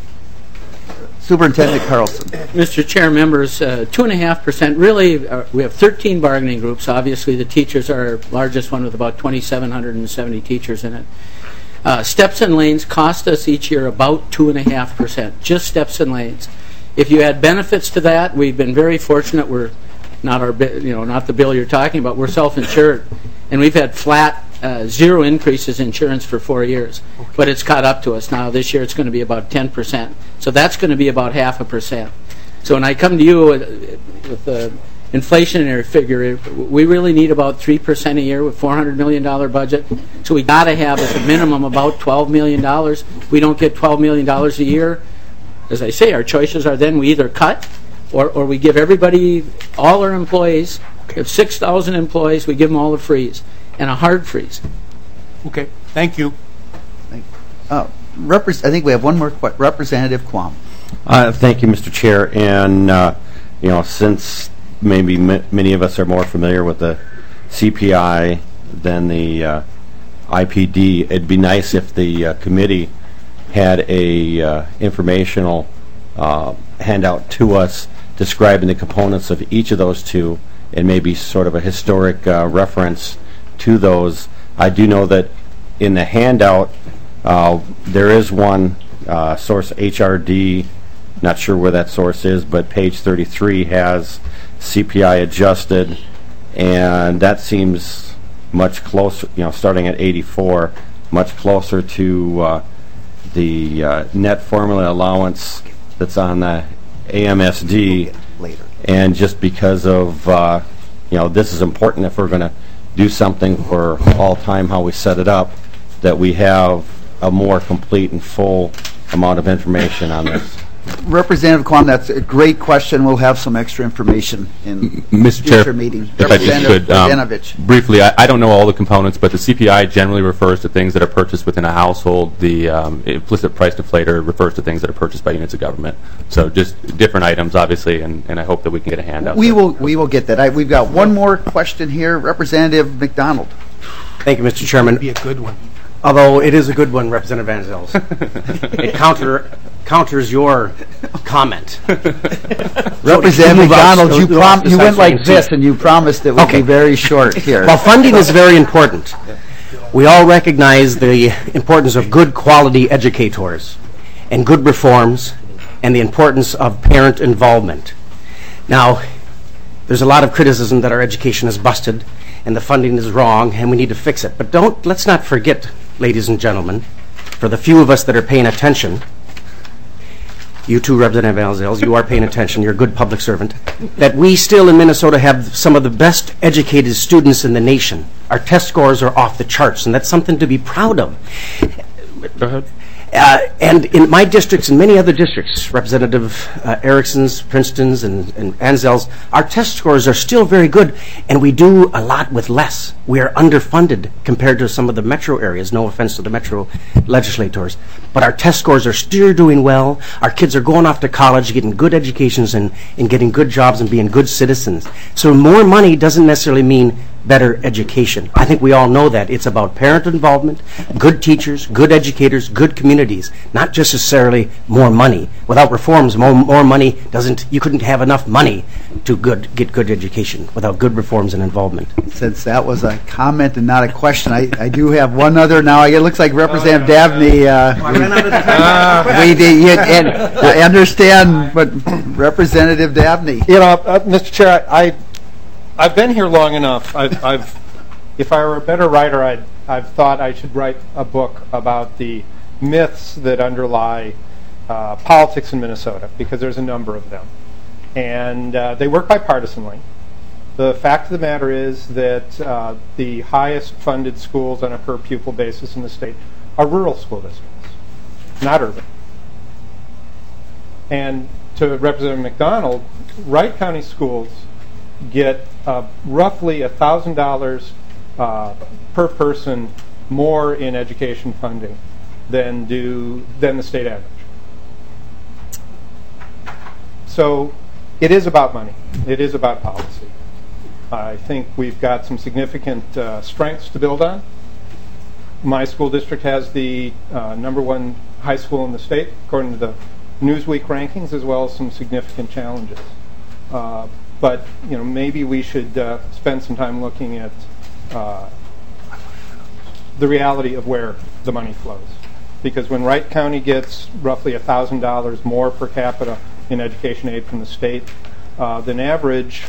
Superintendent Carlson. Mister Chair, members, uh, two and a half percent. Really, uh, we have thirteen bargaining groups. Obviously, the teachers are our largest one with about twenty-seven hundred seventy teachers in it. Uh, steps and lanes cost us each year about two and a half percent. Just steps and lanes. If you add benefits to that, we've been very fortunate. We're not our, you know, not the bill you're talking about. We're self-insured, and we've had flat. Uh, zero increases in insurance for four years, okay. But it's caught up to us now. This year it's going to be about ten percent, so that's going to be about half a percent. So when I come to you with, with the inflationary figure, we really need about three percent a year with four hundred million dollars budget, so we got to have as a minimum about twelve million dollars. We don't get twelve million dollars a year. As I say, our choices are then we either cut or, or we give everybody, all our employees, we have six thousand employees, we give them all a freeze. And a hard freeze. Okay, thank you. Thank you. Uh, repre- I think we have one more qu- Representative Quam. Uh, thank you, Mister Chair. And uh, you know, since maybe m- many of us are more familiar with the C P I than the uh, I P D, it'd be nice if the uh, committee had a uh, informational uh, handout to us describing the components of each of those two, and maybe sort of a historic uh, reference to those. I do know that in the handout uh, there is one uh, source, H R D, not sure where that source is, but page thirty-three has C P I adjusted, and that seems much closer, you know, starting at eighty-four, much closer to uh, the uh, net formula allowance that's on the A M S D. Later. And just because of, uh, you know, this is important if we're going to do something for all time, how we set it up, that we have a more complete and full amount of information on this. Representative Kwam, that's a great question. We'll have some extra information in Mister future Chair, meeting. if I just could, um, Radenovich. briefly, I, I don't know all the components, but the C P I generally refers to things that are purchased within a household. The um, implicit price deflator refers to things that are purchased by units of government. So just different items, obviously, and, and I hope that we can get a handout. We will, we will get that. I, we've got one more question here. Representative McDonald. Thank you, Mister Chairman. Be a good one. Although it is a good one, Representative Van Zels. It counter, counters your comment. Representative McDonald, you, prom you went like this, and you promised it would okay. be very short here. Well, funding is very important. We all recognize the importance of good quality educators and good reforms and the importance of parent involvement. Now, there's a lot of criticism that our education is busted and the funding is wrong and we need to fix it. But don't, let's not forget, ladies and gentlemen, for the few of us that are paying attention, you too, Representative Van Zels, you are paying attention, you're a good public servant, that we still in Minnesota have some of the best educated students in the nation. Our test scores are off the charts, and that's something to be proud of. Go ahead. Uh, and in my districts and many other districts, Representative uh, Erickson's, Princeton's, and, and Anzel's, our test scores are still very good, and we do a lot with less. We are underfunded compared to some of the metro areas, no offense to the metro legislators. But our test scores are still doing well. Our kids are going off to college, getting good educations, and, and getting good jobs and being good citizens. So more money doesn't necessarily mean better education. I think we all know that. It's about parent involvement, good teachers, good educators, good communities, not just necessarily more money. Without reforms, more, more money doesn't, you couldn't have enough money to good, get good education without good reforms and involvement. Since that was a comment and not a question, I, I do have one other now. It looks like Representative Dabney, uh, we, we, you, and I understand, but Representative Dabney. You know, uh, Mister Chair, I, I've been here long enough. I've, I've, if I were a better writer, I'd, I've thought I should write a book about the myths that underlie uh, politics in Minnesota, because there's a number of them. And uh, they work bipartisanly. The fact of the matter is that uh, the highest funded schools on a per pupil basis in the state are rural school districts, not urban. And to Representative McDonald, Wright County schools get uh, roughly one thousand dollars uh, per person more in education funding than do than the state average. So it is about money. It is about policy. I think we've got some significant uh, strengths to build on. My school district has the uh, number one high school in the state, according to the Newsweek rankings, as well as some significant challenges. Uh, But you know, maybe we should uh, spend some time looking at uh, the reality of where the money flows. Because when Wright County gets roughly one thousand dollars more per capita in education aid from the state uh, than average,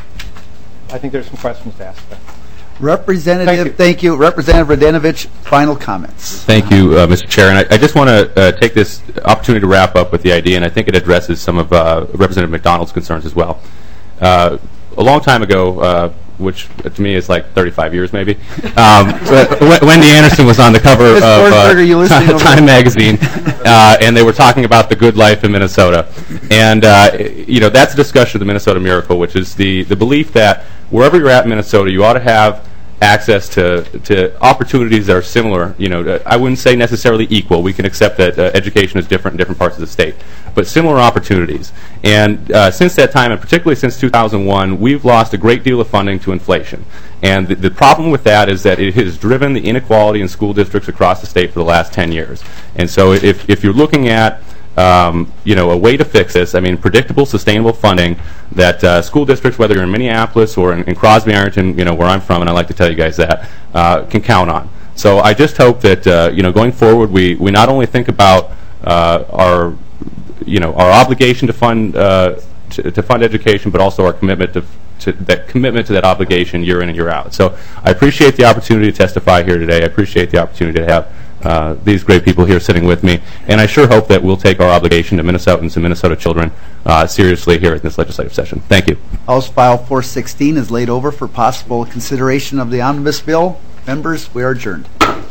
I think there's some questions to ask there. Representative, thank you. Thank you. Representative Radenovich, final comments. Thank you, uh, Mister Chair. And I, I just want to uh, take this opportunity to wrap up with the idea, and I think it addresses some of uh, Representative McDonald's concerns as well. Uh, a long time ago, uh, which to me is like thirty-five years maybe, um, Wendy Anderson was on the cover of uh, Time magazine, uh, and they were talking about the good life in Minnesota. And uh, you know, that's a discussion of the Minnesota Miracle, which is the, the belief that wherever you're at in Minnesota, you ought to have access to, to opportunities that are similar. You know, I wouldn't say necessarily equal. We can accept that uh, education is different in different parts of the state, but similar opportunities. And uh, since that time, and particularly since two thousand one, we've lost a great deal of funding to inflation. And the, the problem with that is that it has driven the inequality in school districts across the state for the last ten years. And so if, if you're looking at Um, you know, a way to fix this, I mean, predictable, sustainable funding that uh, school districts, whether you're in Minneapolis or in, in Crosby, Ironton, you know, where I'm from, and I like to tell you guys that, uh, can count on. So I just hope that, uh, you know, going forward, we, we not only think about uh, our, you know, our obligation to fund uh, to, to fund education, but also our commitment to, to that commitment to that obligation year in and year out. So I appreciate the opportunity to testify here today. I appreciate the opportunity to have Uh, these great people here sitting with me, and I sure hope that we'll take our obligation to Minnesotans and Minnesota children uh, seriously here in this legislative session. Thank you. House File four sixteen is laid over for possible consideration of the omnibus bill. Members, we are adjourned.